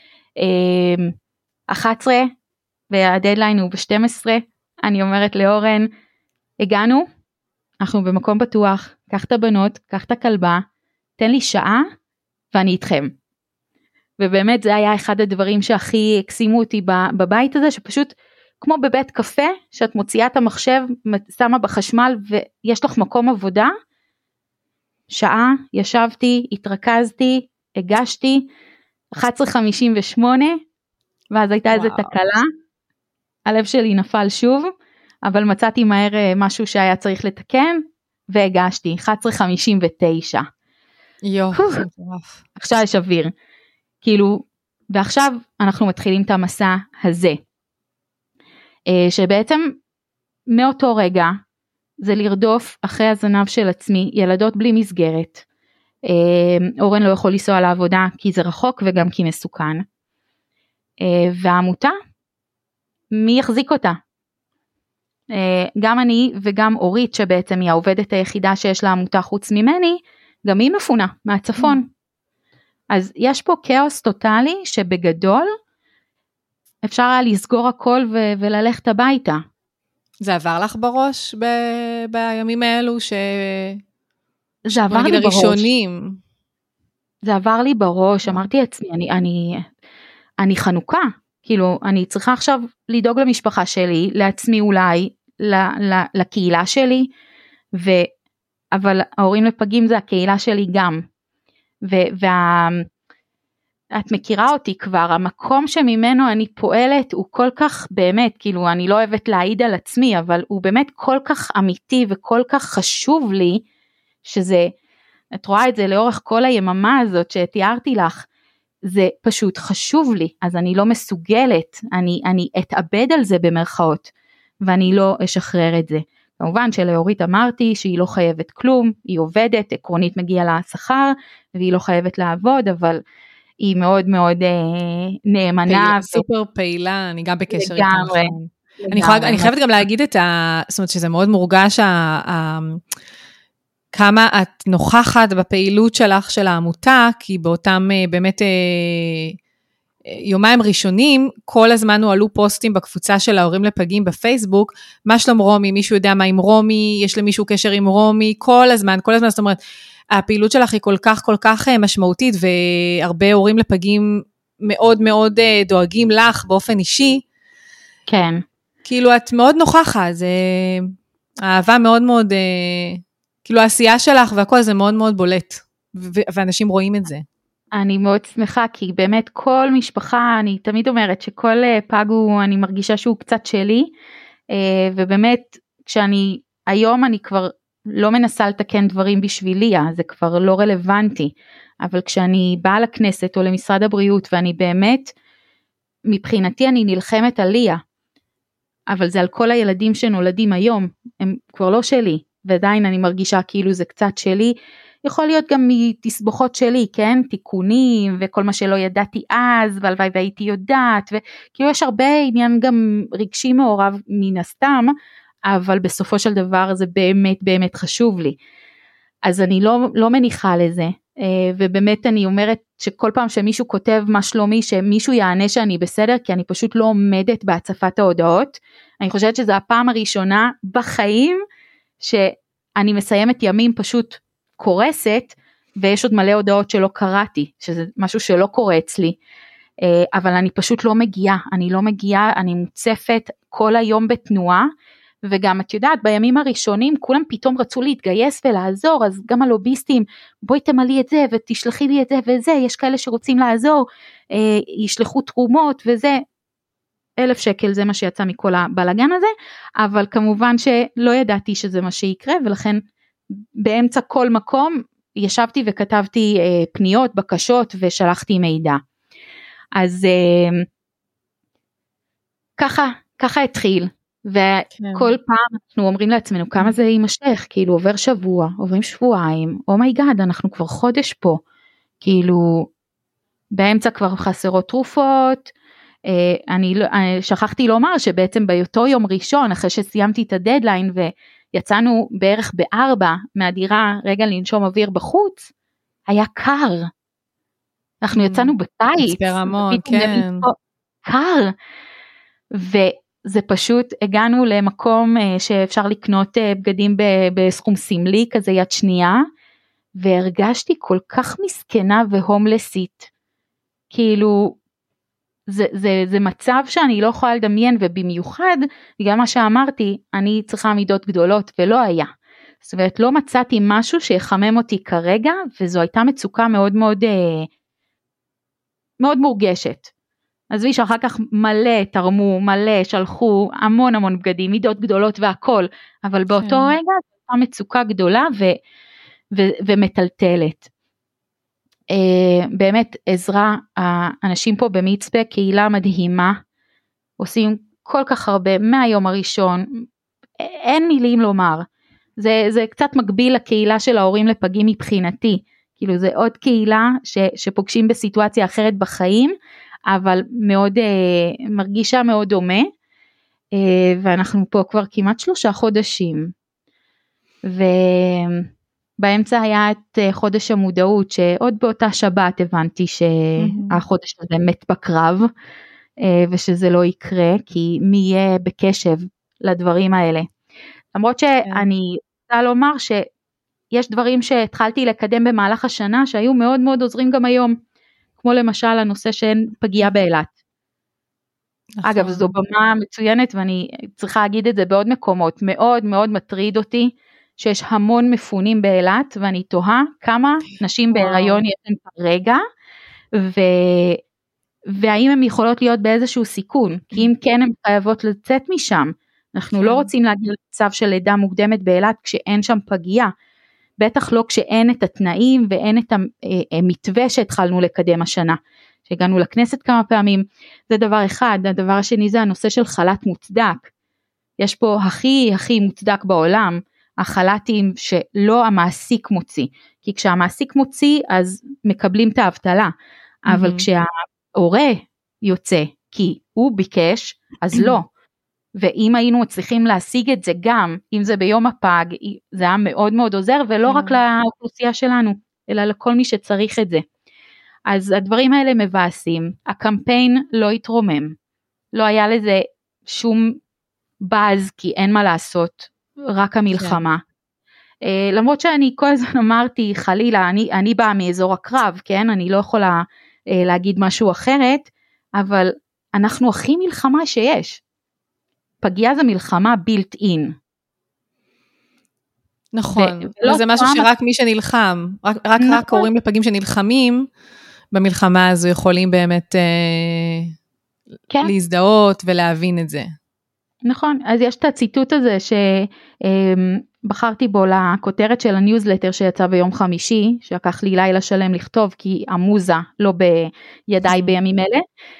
אחת עשרה, והדדליין הוא ב-שתים עשרה, אני אומרת לאורן, הגענו, אנחנו במקום בטוח, קח את הבנות, קח את הכלבה, תן לי שעה, ואני איתכם. ובאמת זה היה אחד הדברים שהכי הקסימו אותי בבית הזה, שפשוט, כמו בבית קפה, שאת מוציאה את המחשב, שמה בחשמל, ויש לך מקום עבודה, שעה, ישבתי, התרכזתי, הגשתי, אחת עשרה חמישים ושמונה, ואז הייתה וואו. איזו תקלה, הלב שלי נפל שוב, אבל מצאתי מהר משהו שהיה צריך לתקן, והגשתי, אחת עשרה חמישים ותשע. יופי. עכשיו יש אוויר. כאילו, ועכשיו אנחנו מתחילים את המסע הזה. שבעצם מאותו רגע זה לרדוף אחרי הזנב של עצמי, ילדות בלי מסגרת, אורן לא יכול לנסוע לעבודה כי זה רחוק וגם כי מסוכן, והעמותה, מי יחזיק אותה? גם אני וגם אורית שבעצם היא העובדת היחידה שיש לה עמותה חוץ ממני, גם היא מפונה מהצפון, אז יש פה כאוס טוטלי שבגדול, אפשר היה לסגור הכל ו- וללכת הביתה. זה עבר לך בראש ב- בימים האלו ש... זה עבר לי בראש. הראשונים. זה עבר לי בראש, אמרתי לעצמי, אני, אני, אני חנוכה, כאילו אני צריכה עכשיו לדאוג למשפחה שלי, לעצמי אולי, ל- ל- לקהילה שלי, ו... אבל ההורים לפגים זה הקהילה שלי גם, ו- וה... את מכירה אותי כבר, המקום שממנו אני פועלת הוא כל כך באמת, כאילו אני לא אוהבת להעיד על עצמי, אבל הוא באמת כל כך אמיתי וכל כך חשוב לי, שזה, את רואה את זה לאורך כל היממה הזאת שתיארתי לך, זה פשוט חשוב לי, אז אני לא מסוגלת, אני, אני אתאבד על זה במרכאות, ואני לא אשחרר את זה. כמובן שלאורית אמרתי שהיא לא חייבת כלום, היא עובדת, עקרונית מגיעה לה שכר, והיא לא חייבת לעבוד, אבל היא מאוד מאוד אה, נאמנה. ו... סופר פעילה, אני גם בקשר איתה. לגמרי. אני, יכולה, אני חייבת גם להגיד את ה... זאת אומרת שזה מאוד מורגש, ה, ה, כמה את נוכחת בפעילות שלך של העמותה, כי באותם באמת יומיים ראשונים, כל הזמן הועלו פוסטים בקבוצה של ההורים לפגים בפייסבוק, מה שלום רומי, מישהו יודע מה עם רומי, יש למישהו קשר עם רומי, כל הזמן, כל הזמן, זאת אומרת, הפעילות שלך היא כל כך כל כך משמעותית, והרבה הורים לפגים מאוד מאוד דואגים לך באופן אישי. כן. כאילו את מאוד נוכחת, זה אהבה מאוד מאוד, כאילו העשייה שלך והכל זה מאוד מאוד בולט, ואנשים רואים את זה. אני מאוד שמחה, כי באמת כל משפחה, אני תמיד אומרת שכל פג הוא, אני מרגישה שהוא קצת שלי, ובאמת כשאני, היום אני כבר לא מנסה לתקן דברים בשבילי, זה כבר לא רלוונטי, אבל כשאני באה לכנסת או למשרד הבריאות, ואני באמת, מבחינתי אני נלחמת על ליה, אבל זה על כל הילדים שנולדים היום, הם כבר לא שלי, ועדיין אני מרגישה כאילו זה קצת שלי, יכול להיות גם מתסבוכות שלי, כן, תיקונים וכל מה שלא ידעתי אז, והלוואי והייתי יודעת, וכאילו יש הרבה עניין גם רגשי מעורב מן הסתם, אבל בסופו של דבר זה באמת באמת חשוב לי, אז אני לא, לא מניחה לזה, ובאמת אני אומרת שכל פעם שמישהו כותב מה שלומי, שמישהו יענה שאני בסדר, כי אני פשוט לא עומדת בהצפת ההודעות, אני חושבת שזו הפעם הראשונה בחיים, שאני מסיימת ימים פשוט קורסת, ויש עוד מלא הודעות שלא קראתי, שזה משהו שלא קורה אצלי, אבל אני פשוט לא מגיעה, אני לא מגיעה, אני מוצפת כל היום בתנועה, וגם את יודעת, בימים הראשונים כולם פתאום רצו להתגייס ולעזור, אז גם הלוביסטים, בואי תמלי את זה ותשלחי לי את זה וזה, יש כאלה שרוצים לעזור, אה, ישלחו תרומות וזה, אלף שקל זה מה שיצא מכל הבלגן הזה, אבל כמובן שלא ידעתי שזה מה שיקרה, ולכן באמצע כל מקום ישבתי וכתבתי אה, פניות, בקשות ושלחתי מידע. אז אה, ככה, ככה התחיל. וכל פעם אנחנו אומרים לעצמנו כמה זה יימשך, כאילו עובר שבוע, עוברים שבועיים, אומייגאד, אנחנו כבר חודש פה, כאילו באמצע כבר חסרות תרופות, אני, אני שכחתי לומר שבעצם באותו יום ראשון, אחרי שסיימתי את הדדליין ויצאנו בערך בארבע מהדירה רגע לנשום אוויר בחוץ, היה קר, אנחנו יצאנו בקיץ, ברמון, כן. קר, ו... זה פשוט, הגענו למקום שאפשר לקנות בגדים בסכום סמלי, כזה יד שנייה, והרגשתי כל כך מסכנה והומלסית, כאילו, זה, זה, זה מצב שאני לא יכולה לדמיין, ובמיוחד, בגלל מה שאמרתי, אני צריכה מידות גדולות, ולא היה. זאת אומרת, לא מצאתי משהו שיחמם אותי כרגע, וזו הייתה מצוקה מאוד מאוד, מאוד מורגשת. אז ויש אחר כך מלא תרמו, מלא שלחו המון המון בגדים, מידות גדולות והכל, אבל באותו כן. רגע הייתה מצוקה גדולה ו, ו, ומטלטלת. אה, באמת עזרה, האנשים פה במצפה, קהילה מדהימה, עושים כל כך הרבה מהיום הראשון, אין מילים לומר, זה, זה קצת מקביל לקהילה של ההורים לפגים מבחינתי, כאילו זה עוד קהילה ש, שפוגשים בסיטואציה אחרת בחיים, אבל מאוד, אה, מרגישה מאוד דומה, אה, ואנחנו פה כבר כמעט שלושה חודשים, ובאמצע היה את אה, חודש המודעות, שעוד באותה שבת הבנתי שהחודש הזה מת בקרב, אה, ושזה לא יקרה, כי מי יהיה בקשב לדברים האלה. למרות שאני רוצה לומר שיש דברים שהתחלתי לקדם במהלך השנה, שהיו מאוד מאוד עוזרים גם היום, כמו למשל הנושא שאין פגיעה באילת. נכון. אגב, זו במה מצוינת, ואני צריכה להגיד את זה בעוד מקומות, מאוד מאוד מטריד אותי, שיש המון מפונים באילת, ואני תוהה כמה נשים וואו. בהיריון יש להם כרגע, ו... והאם הן יכולות להיות באיזשהו סיכון, כי אם כן הן חייבות לצאת משם, אנחנו כן. לא רוצים להגיע למצב של לידה מוקדמת באילת, כשאין שם פגיעה, בטח לא כשאין את התנאים ואין את המתווה שהתחלנו לקדם השנה, שהגענו לכנסת כמה פעמים, זה דבר אחד. הדבר השני זה הנושא של חל"ת מוצדק, יש פה הכי הכי מוצדק בעולם, החל"תים שלא המעסיק מוציא, כי כשהמעסיק מוציא אז מקבלים את האבטלה, אבל mm-hmm. כשההורה יוצא כי הוא ביקש, אז לא, ואם היינו מצליחים להשיג את זה גם, אם זה ביום הפג, זה היה מאוד מאוד עוזר, ולא רק לאוכלוסייה שלנו, אלא לכל מי שצריך את זה. אז הדברים האלה מבאסים, הקמפיין לא התרומם, לא היה לזה שום באז, כי אין מה לעשות, רק המלחמה. למרות שאני כל הזמן אמרתי, חלילה, אני, אני באה מאזור הקרב, כן? אני לא יכולה להגיד משהו אחרת, אבל אנחנו הכי מלחמה שיש. פגיעה זה מלחמה built in. נכון, וזה משהו שרק מי שנלחם, רק, רק, נכון. רק הורים לפגים שנלחמים, במלחמה הזו יכולים באמת אה, כן. להזדהות ולהבין את זה. נכון, אז יש את הציטוט הזה שבחרתי בו לכותרת של הניוזלטר שיצא ביום חמישי, שלקח לי לילה שלם לכתוב, כי המוזה לא בידיי בימים אלה,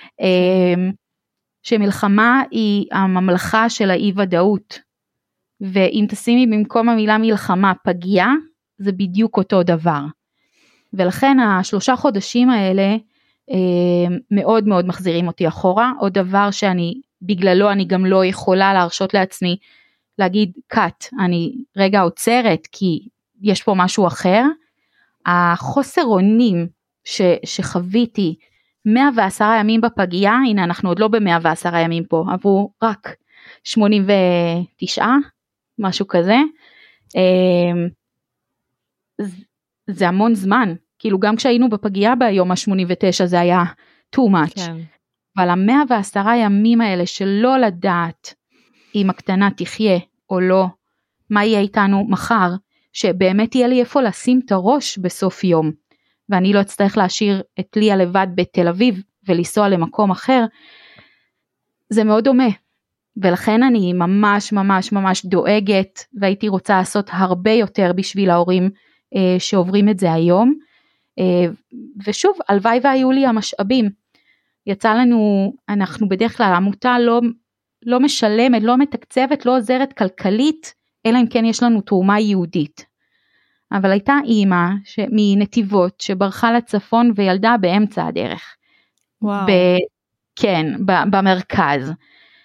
שמלחמה היא הממלכה של האי ודאות, ואם תשימי במקום המילה מלחמה פגיעה, זה בדיוק אותו דבר. ולכן השלושה חודשים האלה מאוד מאוד מחזירים אותי אחורה, עוד דבר שאני בגללו אני גם לא יכולה להרשות לעצמי להגיד קאט, אני רגע עוצרת כי יש פה משהו אחר. החוסר אונים ש, שחוויתי מאה ועשרה ימים בפגייה, הנה אנחנו עוד לא ב-מאה ועשרה ימים פה, עברו רק שמונים ותשע, משהו כזה, זה המון זמן, כאילו גם כשהיינו בפגייה ביום ה-שמונים ותשע זה היה too much, כן. אבל המאה ועשרה ימים האלה שלא לדעת אם הקטנה תחיה או לא, מה יהיה איתנו מחר, שבאמת יהיה לי איפה לשים את הראש בסוף יום, ואני לא אצטרך להשאיר את ליה לבד בתל אביב, ולנסוע למקום אחר, זה מאוד דומה, ולכן אני ממש ממש ממש דואגת, והייתי רוצה לעשות הרבה יותר בשביל ההורים אה, שעוברים את זה היום, אה, ושוב, הלוואי והיו לי המשאבים, יצא לנו, אנחנו בדרך כלל, העמותה לא, לא משלמת, לא מתקצבת, לא עוזרת כלכלית, אלא אם כן יש לנו תרומה יהודית. אבל הייתה אימא מנתיבות שברחה לצפון וילדה באמצע הדרך. וואו. ב, כן, ב, במרכז.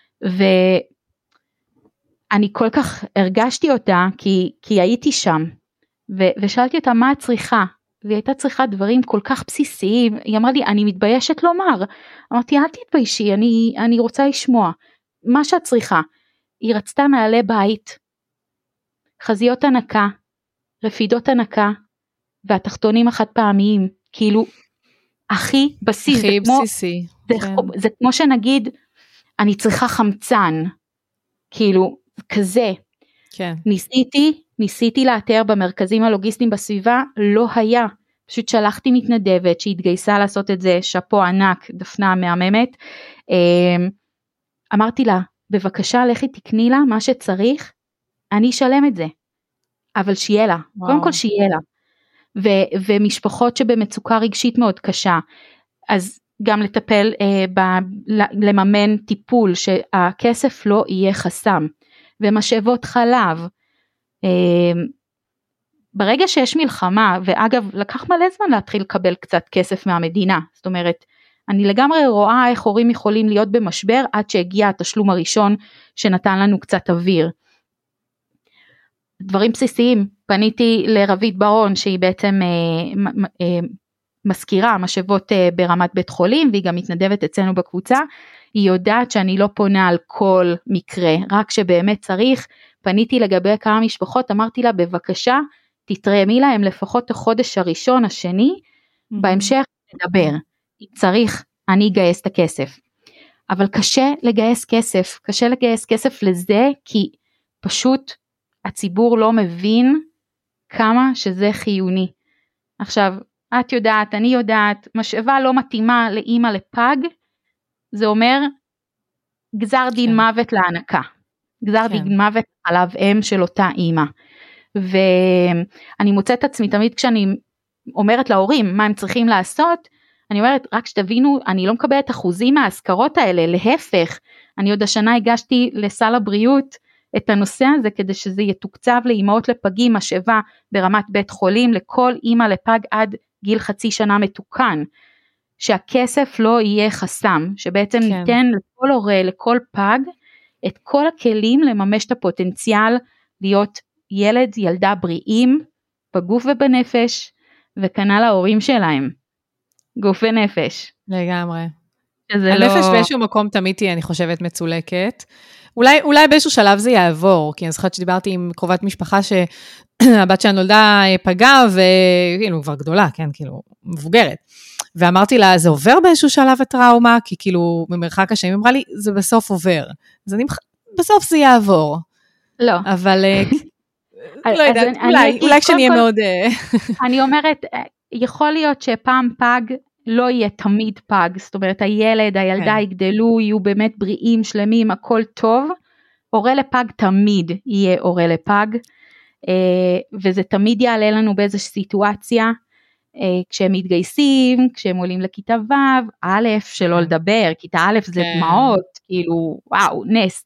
ואני כל כך הרגשתי אותה, כי, כי הייתי שם, ו, ושאלתי אותה מה את צריכה, והיא הייתה צריכה דברים כל כך בסיסיים, היא אמרה לי, אני מתביישת לומר, אמרתי, אל תתביישי, אני, אני רוצה לשמוע, מה שאת צריכה, היא רצתה מעלי בית, חזיות ענקה, רפידות ענקה, והתחתונים החד פעמיים, כאילו, הכי בסיס, הכי בסיסי, כמו, זה, כן. זה כמו שנגיד, אני צריכה חמצן, כאילו, כזה, כן. ניסיתי, ניסיתי לאתר במרכזים הלוגיסטיים בסביבה, לא היה, פשוט שלחתי מתנדבת שהתגייסה לעשות את זה, שפו ענק, דפנה מהממת, אמרתי לה, בבקשה לכי תקני לה מה שצריך, אני אשלם את זה, אבל שיהיה לה, וואו. קודם כל שיהיה לה, ו- ומשפחות שבמצוקה רגשית מאוד קשה, אז גם לטפל, אה, ב- לממן טיפול, שהכסף לא יהיה חסם, ומשאבות חלב, ברגע שיש מלחמה, ואגב לקח מלא זמן להתחיל לקבל קצת כסף מהמדינה, זאת אומרת, אני לגמרי רואה איך הורים יכולים להיות במשבר, עד שהגיע התשלום הראשון שנתן לנו קצת אוויר. דברים בסיסיים, פניתי לרבית ברון, שהיא בעצם אה, אה, מזכירה משאבות אה, ברמת בית חולים, והיא גם מתנדבת אצלנו בקבוצה, היא יודעת שאני לא פונה על כל מקרה, רק שבאמת צריך, פניתי לגבי כמה משפחות, אמרתי לה בבקשה, תתרמי להם לפחות החודש הראשון, השני, mm-hmm. בהמשך נדבר, אם צריך, אני אגייס את הכסף. אבל קשה לגייס כסף, קשה לגייס כסף לזה, כי פשוט הציבור לא מבין כמה שזה חיוני. עכשיו, את יודעת, אני יודעת, משאבה לא מתאימה לאמא לפג, זה אומר גזר דין כן. מוות להנקה, גזר כן. דין מוות עליו אם של אותה אימא, ואני מוצאת עצמי תמיד כשאני אומרת להורים מה הם צריכים לעשות, אני אומרת רק שתבינו, אני לא מקבלת אחוזים מההזכרות האלה, להפך, אני עוד השנה הגשתי לסל הבריאות את הנושא הזה, כדי שזה יתוקצב לאימהות לפגים, משאבה ברמת בית חולים, לכל אימא לפג עד גיל חצי שנה מתוקן, שהכסף לא יהיה חסם, שבעצם כן. ניתן לכל הורה, לכל פג, את כל הכלים לממש את הפוטנציאל, להיות ילד, ילדה בריאים, בגוף ובנפש, וכנ"ל ההורים שלהם, גוף ונפש. לגמרי. הנפש לא... באיזשהו מקום תמיד תהיה, אני חושבת, מצולקת. אולי, אולי באיזשהו שלב זה יעבור, כי אני זוכרת שדיברתי עם קרובת משפחה, הבת שלה נולדה פגה, וכאילו, כבר גדולה, כן, כאילו, מבוגרת. ואמרתי לה, זה עובר באיזשהו שלב הטראומה, כי כאילו, ממרחק השנים, אמרה לי, זה בסוף עובר. אז אני, בסוף זה יעבור. לא. אבל, לא יודעת, אולי, אולי כשאני אהיה מאוד... אני אומרת, יכול להיות שפעם פג, לא יהיה תמיד פג, זאת אומרת, הילד, הילדה יגדלו, יהיו באמת בריאים, שלמים, הכל טוב, הורה לפג תמיד יהיה הורה לפג, וזה תמיד יעלה לנו באיזושהי סיטואציה, כשהם מתגייסים, כשהם עולים לכיתה ו', א', שלא לדבר, כיתה א' זה דמעות, כאילו, וואו, נס.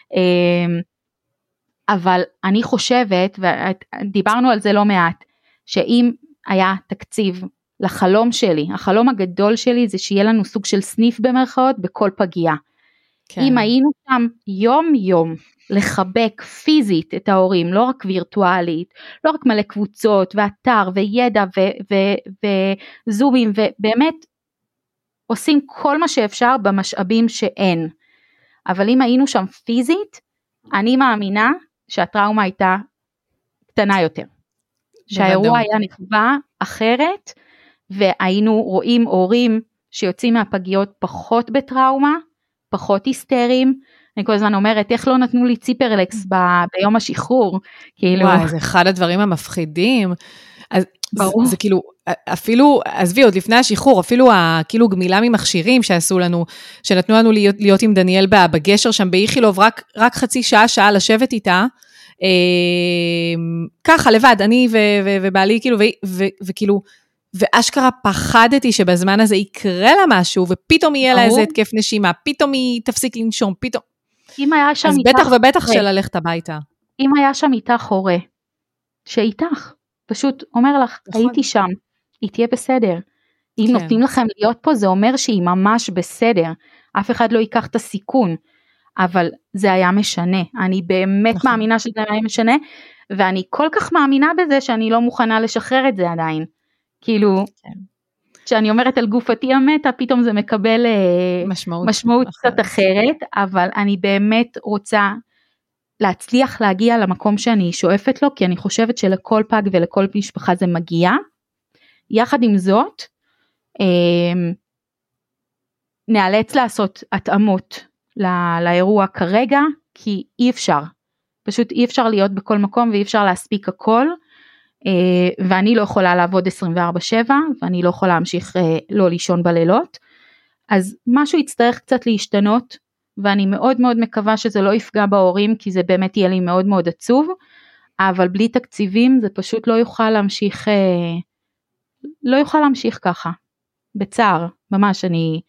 אבל אני חושבת, ודיברנו על זה לא מעט, שאם היה תקציב לחלום שלי, החלום הגדול שלי זה שיהיה לנו סוג של סניף במרכאות בכל פגייה. כן. אם היינו שם יום יום לחבק פיזית את ההורים, לא רק וירטואלית, לא רק מלא קבוצות ואתר וידע ו- ו- וזומים, ובאמת עושים כל מה שאפשר במשאבים שאין. אבל אם היינו שם פיזית, אני מאמינה שהטראומה הייתה קטנה יותר. שהאירוע היה נחווה אחרת, והיינו רואים הורים שיוצאים מהפגיות פחות בטראומה, פחות היסטריים. אני כל הזמן אומרת, איך לא נתנו לי ציפרלקס ב- ביום השחרור? כאילו... וואי, זה אחד הדברים המפחידים. אז ברור. זה, זה כאילו, אפילו, עזבי, עוד לפני השחרור, אפילו כאילו גמילה ממכשירים שעשו לנו, שנתנו לנו להיות, להיות עם דניאל בגשר שם באיכילוב, רק, רק חצי שעה, שעה לשבת איתה, ככה לבד, אני ו- ו- ובעלי, כאילו, ו- ו- וכאילו, ואשכרה פחדתי שבזמן הזה יקרה לה משהו, ופתאום יהיה לה איזה התקף נשימה, פתאום היא תפסיק לנשום, פתאום. אם היה שם אז בטח ובטח של ללכת הביתה. אם היה שם איתך הורה, שאיתך, פשוט אומר לך, הייתי שם, היא תהיה בסדר. אם נותנים לכם להיות פה, זה אומר שהיא ממש בסדר. אף אחד לא ייקח את הסיכון. אבל זה היה משנה, אני באמת נכון. מאמינה שזה היה משנה, ואני כל כך מאמינה בזה, שאני לא מוכנה לשחרר את זה עדיין, כאילו, כן. כשאני אומרת על גופתי המתה, פתאום זה מקבל משמעות, משמעות קצת אחרת, אבל אני באמת רוצה להצליח להגיע למקום שאני שואפת לו, כי אני חושבת שלכל פג ולכל משפחה זה מגיע, יחד עם זאת, נאלץ לעשות התאמות, לא, לאירוע כרגע, כי אי אפשר, פשוט אי אפשר להיות בכל מקום, ואי אפשר להספיק הכל, ואני לא יכולה לעבוד עשרים וארבע שבע, ואני לא יכולה להמשיך לא לישון בלילות, אז משהו יצטרך קצת להשתנות, ואני מאוד מאוד מקווה שזה לא יפגע בהורים, כי זה באמת יהיה לי מאוד מאוד עצוב, אבל בלי תקציבים זה פשוט לא יוכל להמשיך, לא יוכל להמשיך ככה, בצער, ממש אני...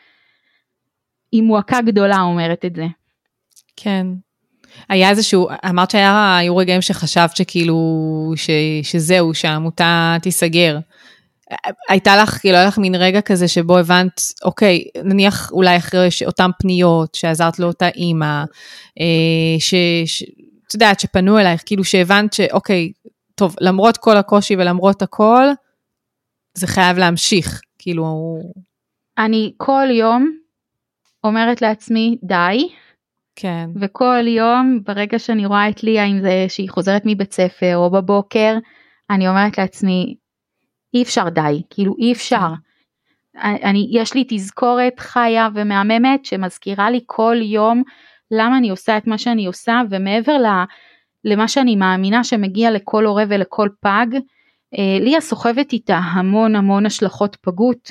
היא מועקה גדולה אומרת את זה. כן. היה איזשהו, אמרת שהיו רגעים שחשבת שכאילו, ש, שזהו, שהעמותה תיסגר. הייתה לך, כאילו, היה לך מין רגע כזה שבו הבנת, אוקיי, נניח אולי אחרי אותם פניות, שעזרת לאותה אימא, ש, ש, את יודעת, שפנו אלייך, כאילו שהבנת שאוקיי, טוב, למרות כל הקושי ולמרות הכל, זה חייב להמשיך, כאילו... אני כל יום, אומרת לעצמי, די, כן. וכל יום, ברגע שאני רואה את ליה, אם זה שהיא חוזרת מבית ספר, או בבוקר, אני אומרת לעצמי, אי אפשר די, כאילו אי אפשר. אני, יש לי תזכורת חיה ומהממת, שמזכירה לי כל יום, למה אני עושה את מה שאני עושה, ומעבר למה שאני מאמינה, שמגיע לכל הורה ולכל פג, ליה סוחבת איתה המון המון השלכות פגות,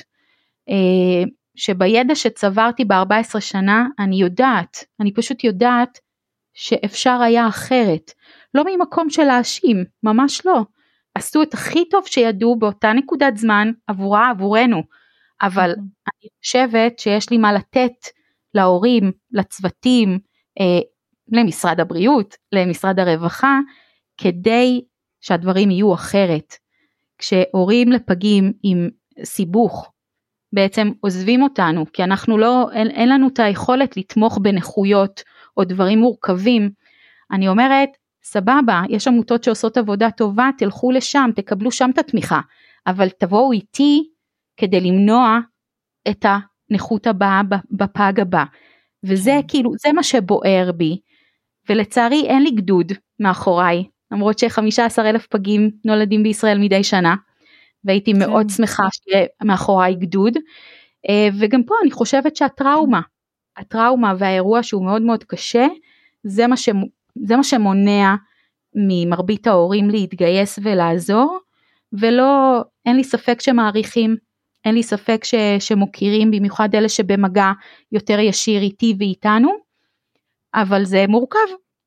שבידע שצברתי ב-ארבע עשרה שנה, אני יודעת, אני פשוט יודעת, שאפשר היה אחרת, לא ממקום של להאשים, ממש לא, עשו את הכי טוב שידעו, באותה נקודת זמן, עבורה, עבורנו, אבל אני חושבת, שיש לי מה לתת, להורים, לצוותים, אה, למשרד הבריאות, למשרד הרווחה, כדי שהדברים יהיו אחרת, כשהורים לפגים עם סיבוך, בעצם עוזבים אותנו, כי אנחנו לא, אין, אין לנו את היכולת לתמוך בנכויות, או דברים מורכבים, אני אומרת, סבבה, יש עמותות שעושות עבודה טובה, תלכו לשם, תקבלו שם את התמיכה, אבל תבואו איתי, כדי למנוע את הנכות הבאה, בפג הבא, וזה כאילו, זה מה שבוער בי, ולצערי אין לי גדוד מאחוריי, למרות ש-חמישה עשר אלף פגים נולדים בישראל מדי שנה, והייתי כן. מאוד שמחה שמאחורי גדוד, וגם פה אני חושבת שהטראומה, הטראומה והאירוע שהוא מאוד מאוד קשה, זה מה, ש... זה מה שמונע ממרבית ההורים להתגייס ולעזור, ולא, אין לי ספק שמעריכים, אין לי ספק ש... שמוכירים, במיוחד אלה שבמגע יותר ישיר איתי ואיתנו, אבל זה מורכב.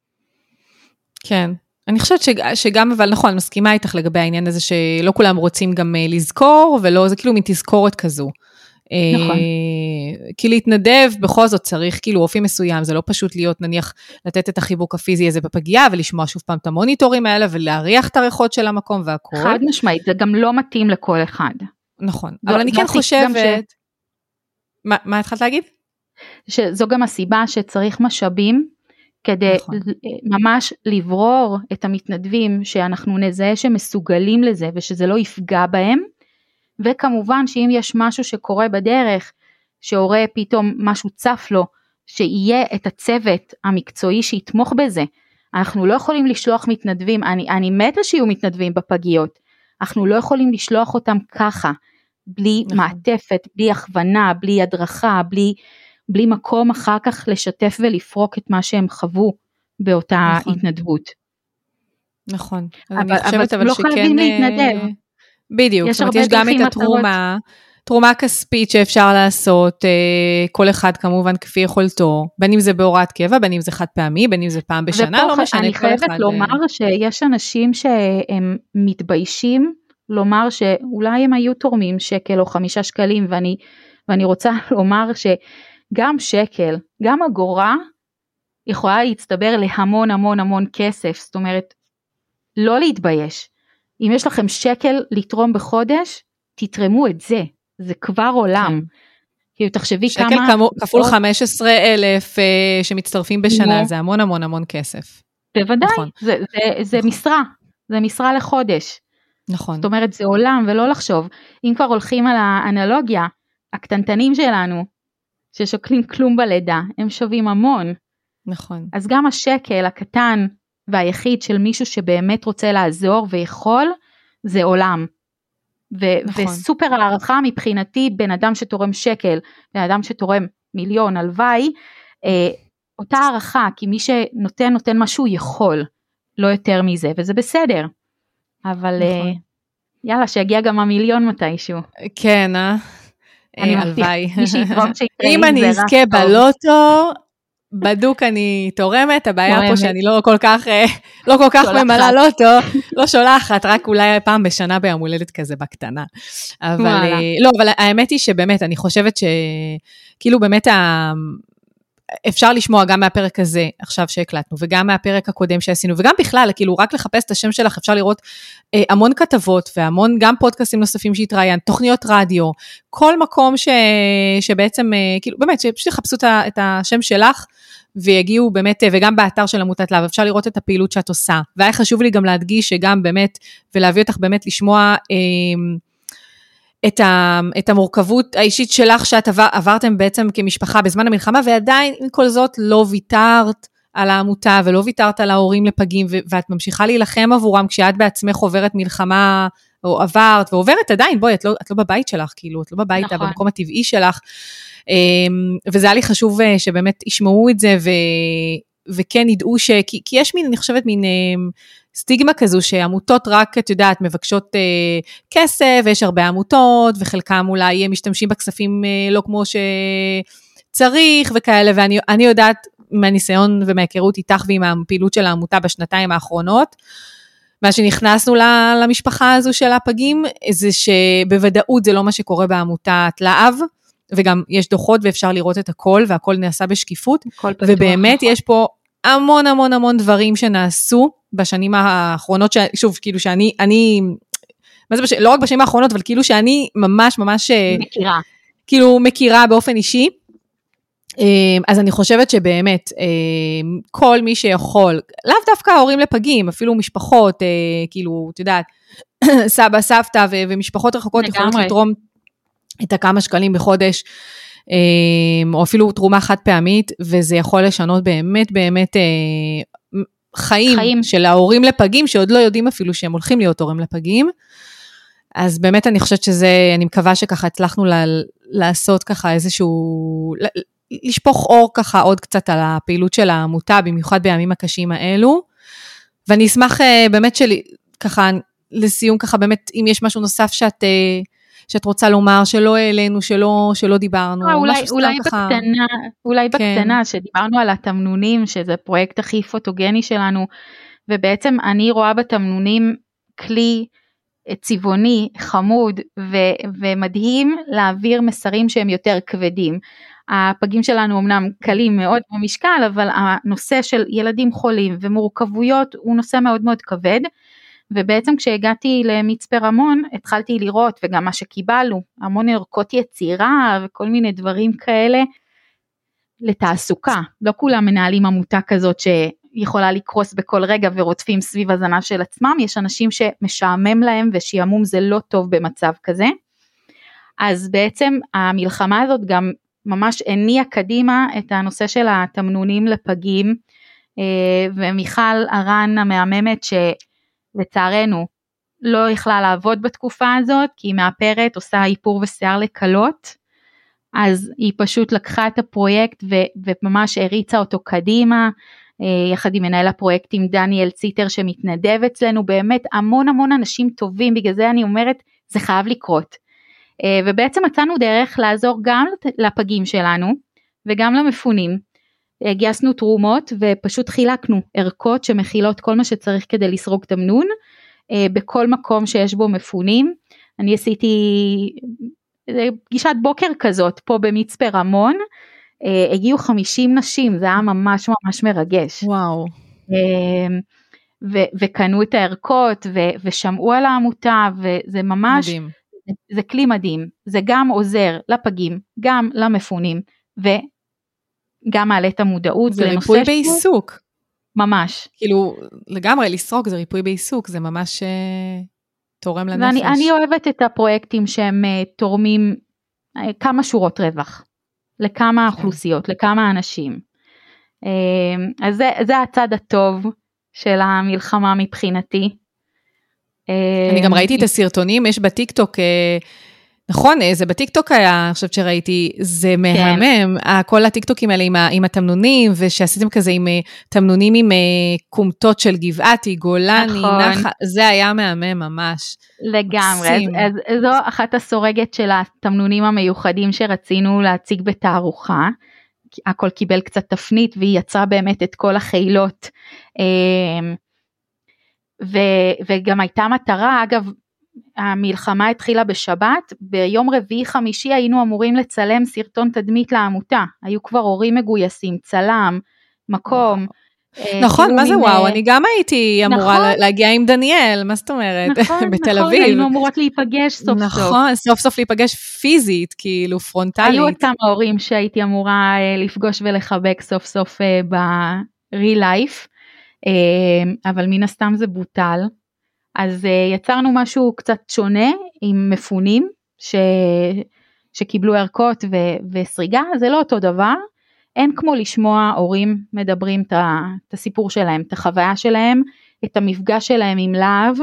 כן, אני חושבת ש... שגם, אבל נכון, מסכימה איתך לגבי העניין הזה, שלא כולם רוצים גם לזכור, ולא, זה כאילו מתזכורת כזו. נכון. כי להתנדב בכל זאת צריך כאילו אופי מסוים, זה לא פשוט להיות נניח לתת את החיבוק הפיזי הזה בפגיעה, ולשמוע שוב פעם את המוניטורים האלה, ולהריח את הריחות של המקום והכל. חד משמעית, זה גם לא מתאים לכל אחד. נכון, אבל אני כן חושבת... מה התחלת להגיד? שזו גם הסיבה שצריך משאבים, כדי ממש לברור את המתנדבים, שאנחנו נזהה שמסוגלים לזה, ושזה לא יפגע בהם, וכמובן שאם יש משהו שקורה בדרך, שהורה פתאום משהו צף לו, שיהיה את הצוות המקצועי שיתמוך בזה, אנחנו לא יכולים לשלוח מתנדבים, אני, אני מתה שיהיו מתנדבים בפגיות, אנחנו לא יכולים לשלוח אותם ככה, בלי נכון. מעטפת, בלי הכוונה, בלי הדרכה, בלי, בלי מקום אחר כך לשתף ולפרוק את מה שהם חוו באותה נכון. התנדבות. נכון, אבל, אני חושבת אבל, אבל לא שכן... חייבים להתנדב. בדיוק, זאת אומרת, יש גם את התרומה, תרומה כספית שאפשר לעשות, כל אחד כמובן כפי יכולתו, בין אם זה בהוראת קבע, בין אם זה חד פעמי, בין אם זה פעם בשנה, לא משנה. אני חייבת לומר שיש אנשים שהם מתביישים, לומר שאולי הם היו תורמים שקל או חמישה שקלים, ואני, ואני רוצה לומר שגם שקל, גם אגורה, יכולה להצטבר להמון המון המון כסף, זאת אומרת, לא להתבייש. אם יש לכם שקל לתרום בחודש, תתרמו את זה, זה כבר עולם. כאילו תחשבי כמה... שקל כפול חמישה עשר אלף שמצטרפים בשנה, זה המון המון המון כסף. בוודאי, זה משרה, זה משרה לחודש. נכון. זאת אומרת, זה עולם ולא לחשוב. אם כבר הולכים על האנלוגיה, הקטנטנים שלנו, ששוקלים כלום בלידה, הם שווים המון. נכון. אז גם השקל הקטן, והיחיד של מישהו שבאמת רוצה לעזור ויכול, זה עולם. ו- נכון. וסופר הערכה מבחינתי, בן אדם שתורם שקל, בן אדם שתורם מיליון, הלוואי, אה, אותה הערכה, כי מי שנותן, נותן משהו יכול, לא יותר מזה, וזה בסדר. אבל נכון. אה, יאללה, שיגיע גם המיליון מתישהו. כן, אה? הלוואי. אם אני אזכה בלוטו, בדוק אני תורמת, הבעיה פה שאני לא כל כך, לא כל כך ממלאה לוטו, לא שולחת, רק אולי פעם בשנה ביום הולדת כזה בקטנה. אבל, לא, אבל האמת היא שבאמת, אני חושבת שכאילו באמת אפשר לשמוע גם מהפרק הזה, עכשיו שהקלטנו, וגם מהפרק הקודם שעשינו, וגם בכלל, כאילו רק לחפש את השם שלך, אפשר לראות אה, המון כתבות, והמון גם פודקאסטים נוספים שהתראיין, תוכניות רדיו, כל מקום ש, שבעצם, אה, כאילו באמת, שפשוט יחפשו את, את השם שלך, ויגיעו באמת, וגם באתר של עמותת להב, אפשר לראות את הפעילות שאת עושה, והיה חשוב לי גם להדגיש שגם באמת, ולהביא אותך באמת לשמוע, אה, את, ה, את המורכבות האישית שלך שאת עבר, עברתם בעצם כמשפחה בזמן המלחמה, ועדיין עם כל זאת לא ויתרת על העמותה, ולא ויתרת על ההורים לפגים, ו, ואת ממשיכה להילחם עבורם, כשאת בעצמך עוברת מלחמה, או עברת, ועוברת עדיין, בואי, את לא, את לא בבית שלך, כאילו, את לא בבית, נכון. במקום הטבעי שלך, וזה היה לי חשוב שבאמת ישמעו את זה, ו, וכן ידעו ש... כי, כי יש מין, אני חושבת, מין... סטיגמה כזו שעמותות רק, את יודעת, מבקשות אה, כסף, ויש הרבה עמותות, וחלקם אולי משתמשים בכספים אה, לא כמו שצריך, וכאלה, ואני אני יודעת מהניסיון ומההיכרות איתך, ועם הפעילות של העמותה בשנתיים האחרונות, מה שנכנסנו למשפחה הזו של הפגים, זה שבוודאות זה לא מה שקורה בעמותת להב, וגם יש דוחות ואפשר לראות את הכל, והכל נעשה בשקיפות, ובאמת יש פה המון המון המון דברים שנעשו, בשנים האחרונות, שוב, כאילו שאני, אני, מה זה, בש... לא רק בשנים האחרונות, אבל כאילו שאני ממש ממש, מכירה, כאילו מכירה באופן אישי, אז אני חושבת שבאמת, כל מי שיכול, לאו דווקא ההורים לפגים, אפילו משפחות, כאילו, את יודעת, סבא, סבתא, ו- ומשפחות רחוקות, יכולות לתרום את הכמה שקלים בחודש, או אפילו תרומה חד פעמית, וזה יכול לשנות באמת, באמת, חיים, חיים של ההורים לפגים, שעוד לא יודעים אפילו שהם הולכים להיות הורים לפגים, אז באמת אני חושבת שזה, אני מקווה שככה הצלחנו ל, לעשות ככה איזשהו, לשפוך אור ככה עוד קצת על הפעילות של העמותה, במיוחד בימים הקשים האלו, ואני אשמח באמת שלי, ככה לסיום ככה באמת, אם יש משהו נוסף שאת, שאת רוצה לומר, שלא העלינו, שלא, שלא דיברנו, אולי, אולי ככה... בקטנה, אולי כן. בקטנה, שדיברנו על התמנונים, שזה הפרויקט הכי פוטוגני שלנו, ובעצם אני רואה בתמנונים כלי צבעוני, חמוד ו- ומדהים להעביר מסרים שהם יותר כבדים. הפגים שלנו אמנם קלים מאוד במשקל, אבל הנושא של ילדים חולים ומורכבויות הוא נושא מאוד מאוד כבד, ובעצם כשהגעתי למצפה רמון, התחלתי לראות, וגם מה שקיבלנו, המון ערכות יצירה וכל מיני דברים כאלה, לתעסוקה. לא כולם מנהלים עמותה כזאת שיכולה לקרוס בכל רגע ורודפים סביב הזנה של עצמם, יש אנשים שמשעמם להם ושיעמום זה לא טוב במצב כזה. אז בעצם המלחמה הזאת גם ממש הניעה קדימה את הנושא של התמנונים לפגים, ומיכל ארן המהממת שלצערנו לא יכלה לעבוד בתקופה הזאת, כי היא מאפרת, עושה איפור ושיער לקלות, אז היא פשוט לקחה את הפרויקט ו- וממש הריצה אותו קדימה, יחד עם מנהל הפרויקטים דניאל ציטר שמתנדב אצלנו, באמת המון המון אנשים טובים, בגלל זה אני אומרת, זה חייב לקרות. ובעצם מצאנו דרך לעזור גם לפגים שלנו, וגם למפונים, גייסנו תרומות ופשוט חילקנו ערכות שמכילות כל מה שצריך כדי לסרוג תמנון, בכל מקום שיש בו מפונים. אני עשיתי פגישת בוקר כזאת פה במצפה רמון, הגיעו חמישים נשים, זה היה ממש ממש מרגש. וואו. ו- וקנו את הערכות ו- ושמעו על העמותה, וזה ממש, מדהים. זה כלי מדהים, זה גם עוזר לפגים, גם למפונים, וגם מעלה את המודעות. זה ריפוי בעיסוק. ממש. כאילו, לגמרי, לסרוק זה ריפוי בעיסוק, זה ממש תורם לנפש. ואני אני אוהבת את הפרויקטים שהם תורמים כמה שורות רווח, לכמה אוכלוסיות, לכמה אנשים. אז זה, זה הצד הטוב של המלחמה מבחינתי. אני גם ראיתי את הסרטונים, יש בטיקטוק, נכון, זה בטיקטוק היה, אני חושבת שראיתי, זה מהמם, כל הטיקטוקים האלה עם התמנונים, ושעשיתם כזה עם תמנונים עם קומטות של גבעתי, גולני, זה היה מהמם ממש. לגמרי, אז זו אחת הסורגת של התמנונים המיוחדים שרצינו להציג בתערוכה, הכל קיבל קצת תפנית, והיא יצרה באמת את כל החילות, ו- וגם הייתה מטרה, אגב, המלחמה התחילה בשבת, ביום רביעי חמישי היינו אמורים לצלם סרטון תדמית לעמותה, היו כבר הורים מגויסים, צלם, מקום. נכון, מה זה וואו, אני גם הייתי אמורה להגיע עם דניאל, מה זאת אומרת, בתל אביב. נכון, היינו אמורות להיפגש סוף סוף. נכון, סוף סוף להיפגש פיזית, כאילו פרונטלית. היו עוד כמה הורים שהייתי אמורה לפגוש ולחבק סוף סוף ב-real life, אבל מן הסתם זה בוטל, אז יצרנו משהו קצת שונה עם מפונים ש... שקיבלו ערכות ו... וסריגה, זה לא אותו דבר, אין כמו לשמוע הורים מדברים את, ה... את הסיפור שלהם, את החוויה שלהם, את המפגש שלהם עם להב,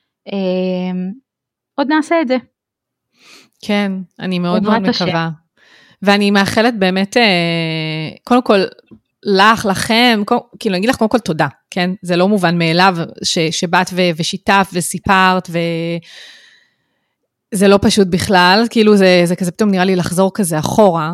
עוד נעשה את זה. כן, אני מאוד מאוד מקווה, ואני מאחלת באמת, קודם כל, לך, לכם, כאילו אני אגיד לך קודם כל תודה, כן? זה לא מובן מאליו ש, שבאת ו, ושיתף וסיפרת, וזה לא פשוט בכלל, כאילו זה, זה כזה פתאום נראה לי לחזור כזה אחורה.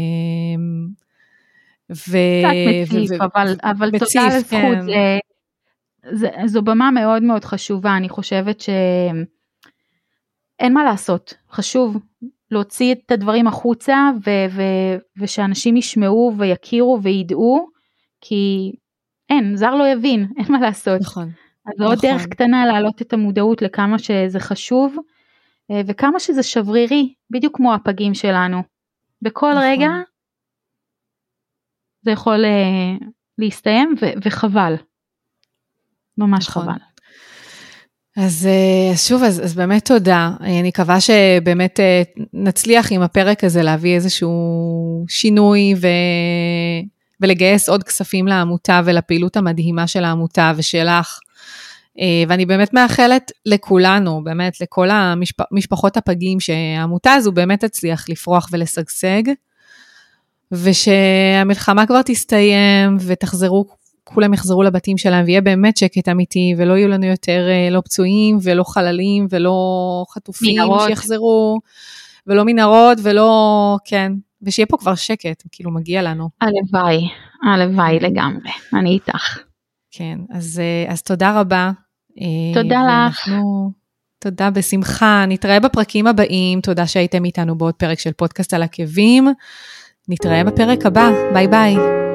ו... קצת מציף, ו... אבל, אבל מציף, תודה לזכות, כן. זה, זה, זו במה מאוד מאוד חשובה, אני חושבת שאין מה לעשות, חשוב להוציא את הדברים החוצה, ו- ו- ושאנשים ישמעו ויכירו וידעו, כי אין, זר לא יבין, אין מה לעשות. נכון. אז זו עוד דרך קטנה להעלות את המודעות לכמה שזה חשוב, וכמה שזה שברירי, בדיוק כמו הפגים שלנו. בכל נכון. רגע, זה יכול להסתיים, ו- וחבל. ממש נכון. חבל. אז שוב, אז, אז באמת תודה, אני מקווה שבאמת נצליח עם הפרק הזה להביא איזשהו שינוי ו, ולגייס עוד כספים לעמותה ולפעילות המדהימה של העמותה ושלך. ואני באמת מאחלת לכולנו, באמת לכל המשפחות הפגים, שהעמותה הזו באמת תצליח לפרוח ולשגשג, ושהמלחמה כבר תסתיים ותחזרו, כולם יחזרו לבתים שלהם, ויהיה באמת שקט אמיתי, ולא יהיו לנו יותר לא פצועים, ולא חללים, ולא חטופים מנהרות. שיחזרו, ולא מנהרות, ולא, כן, ושיהיה פה כבר שקט, כאילו מגיע לנו. הלוואי, הלוואי לגמרי, אני איתך. כן, אז, אז תודה רבה. תודה לך. תודה, בשמחה, נתראה בפרקים הבאים, תודה שהייתם איתנו בעוד פרק של פודקאסט על עקבים, נתראה בפרק הבא, ביי ביי.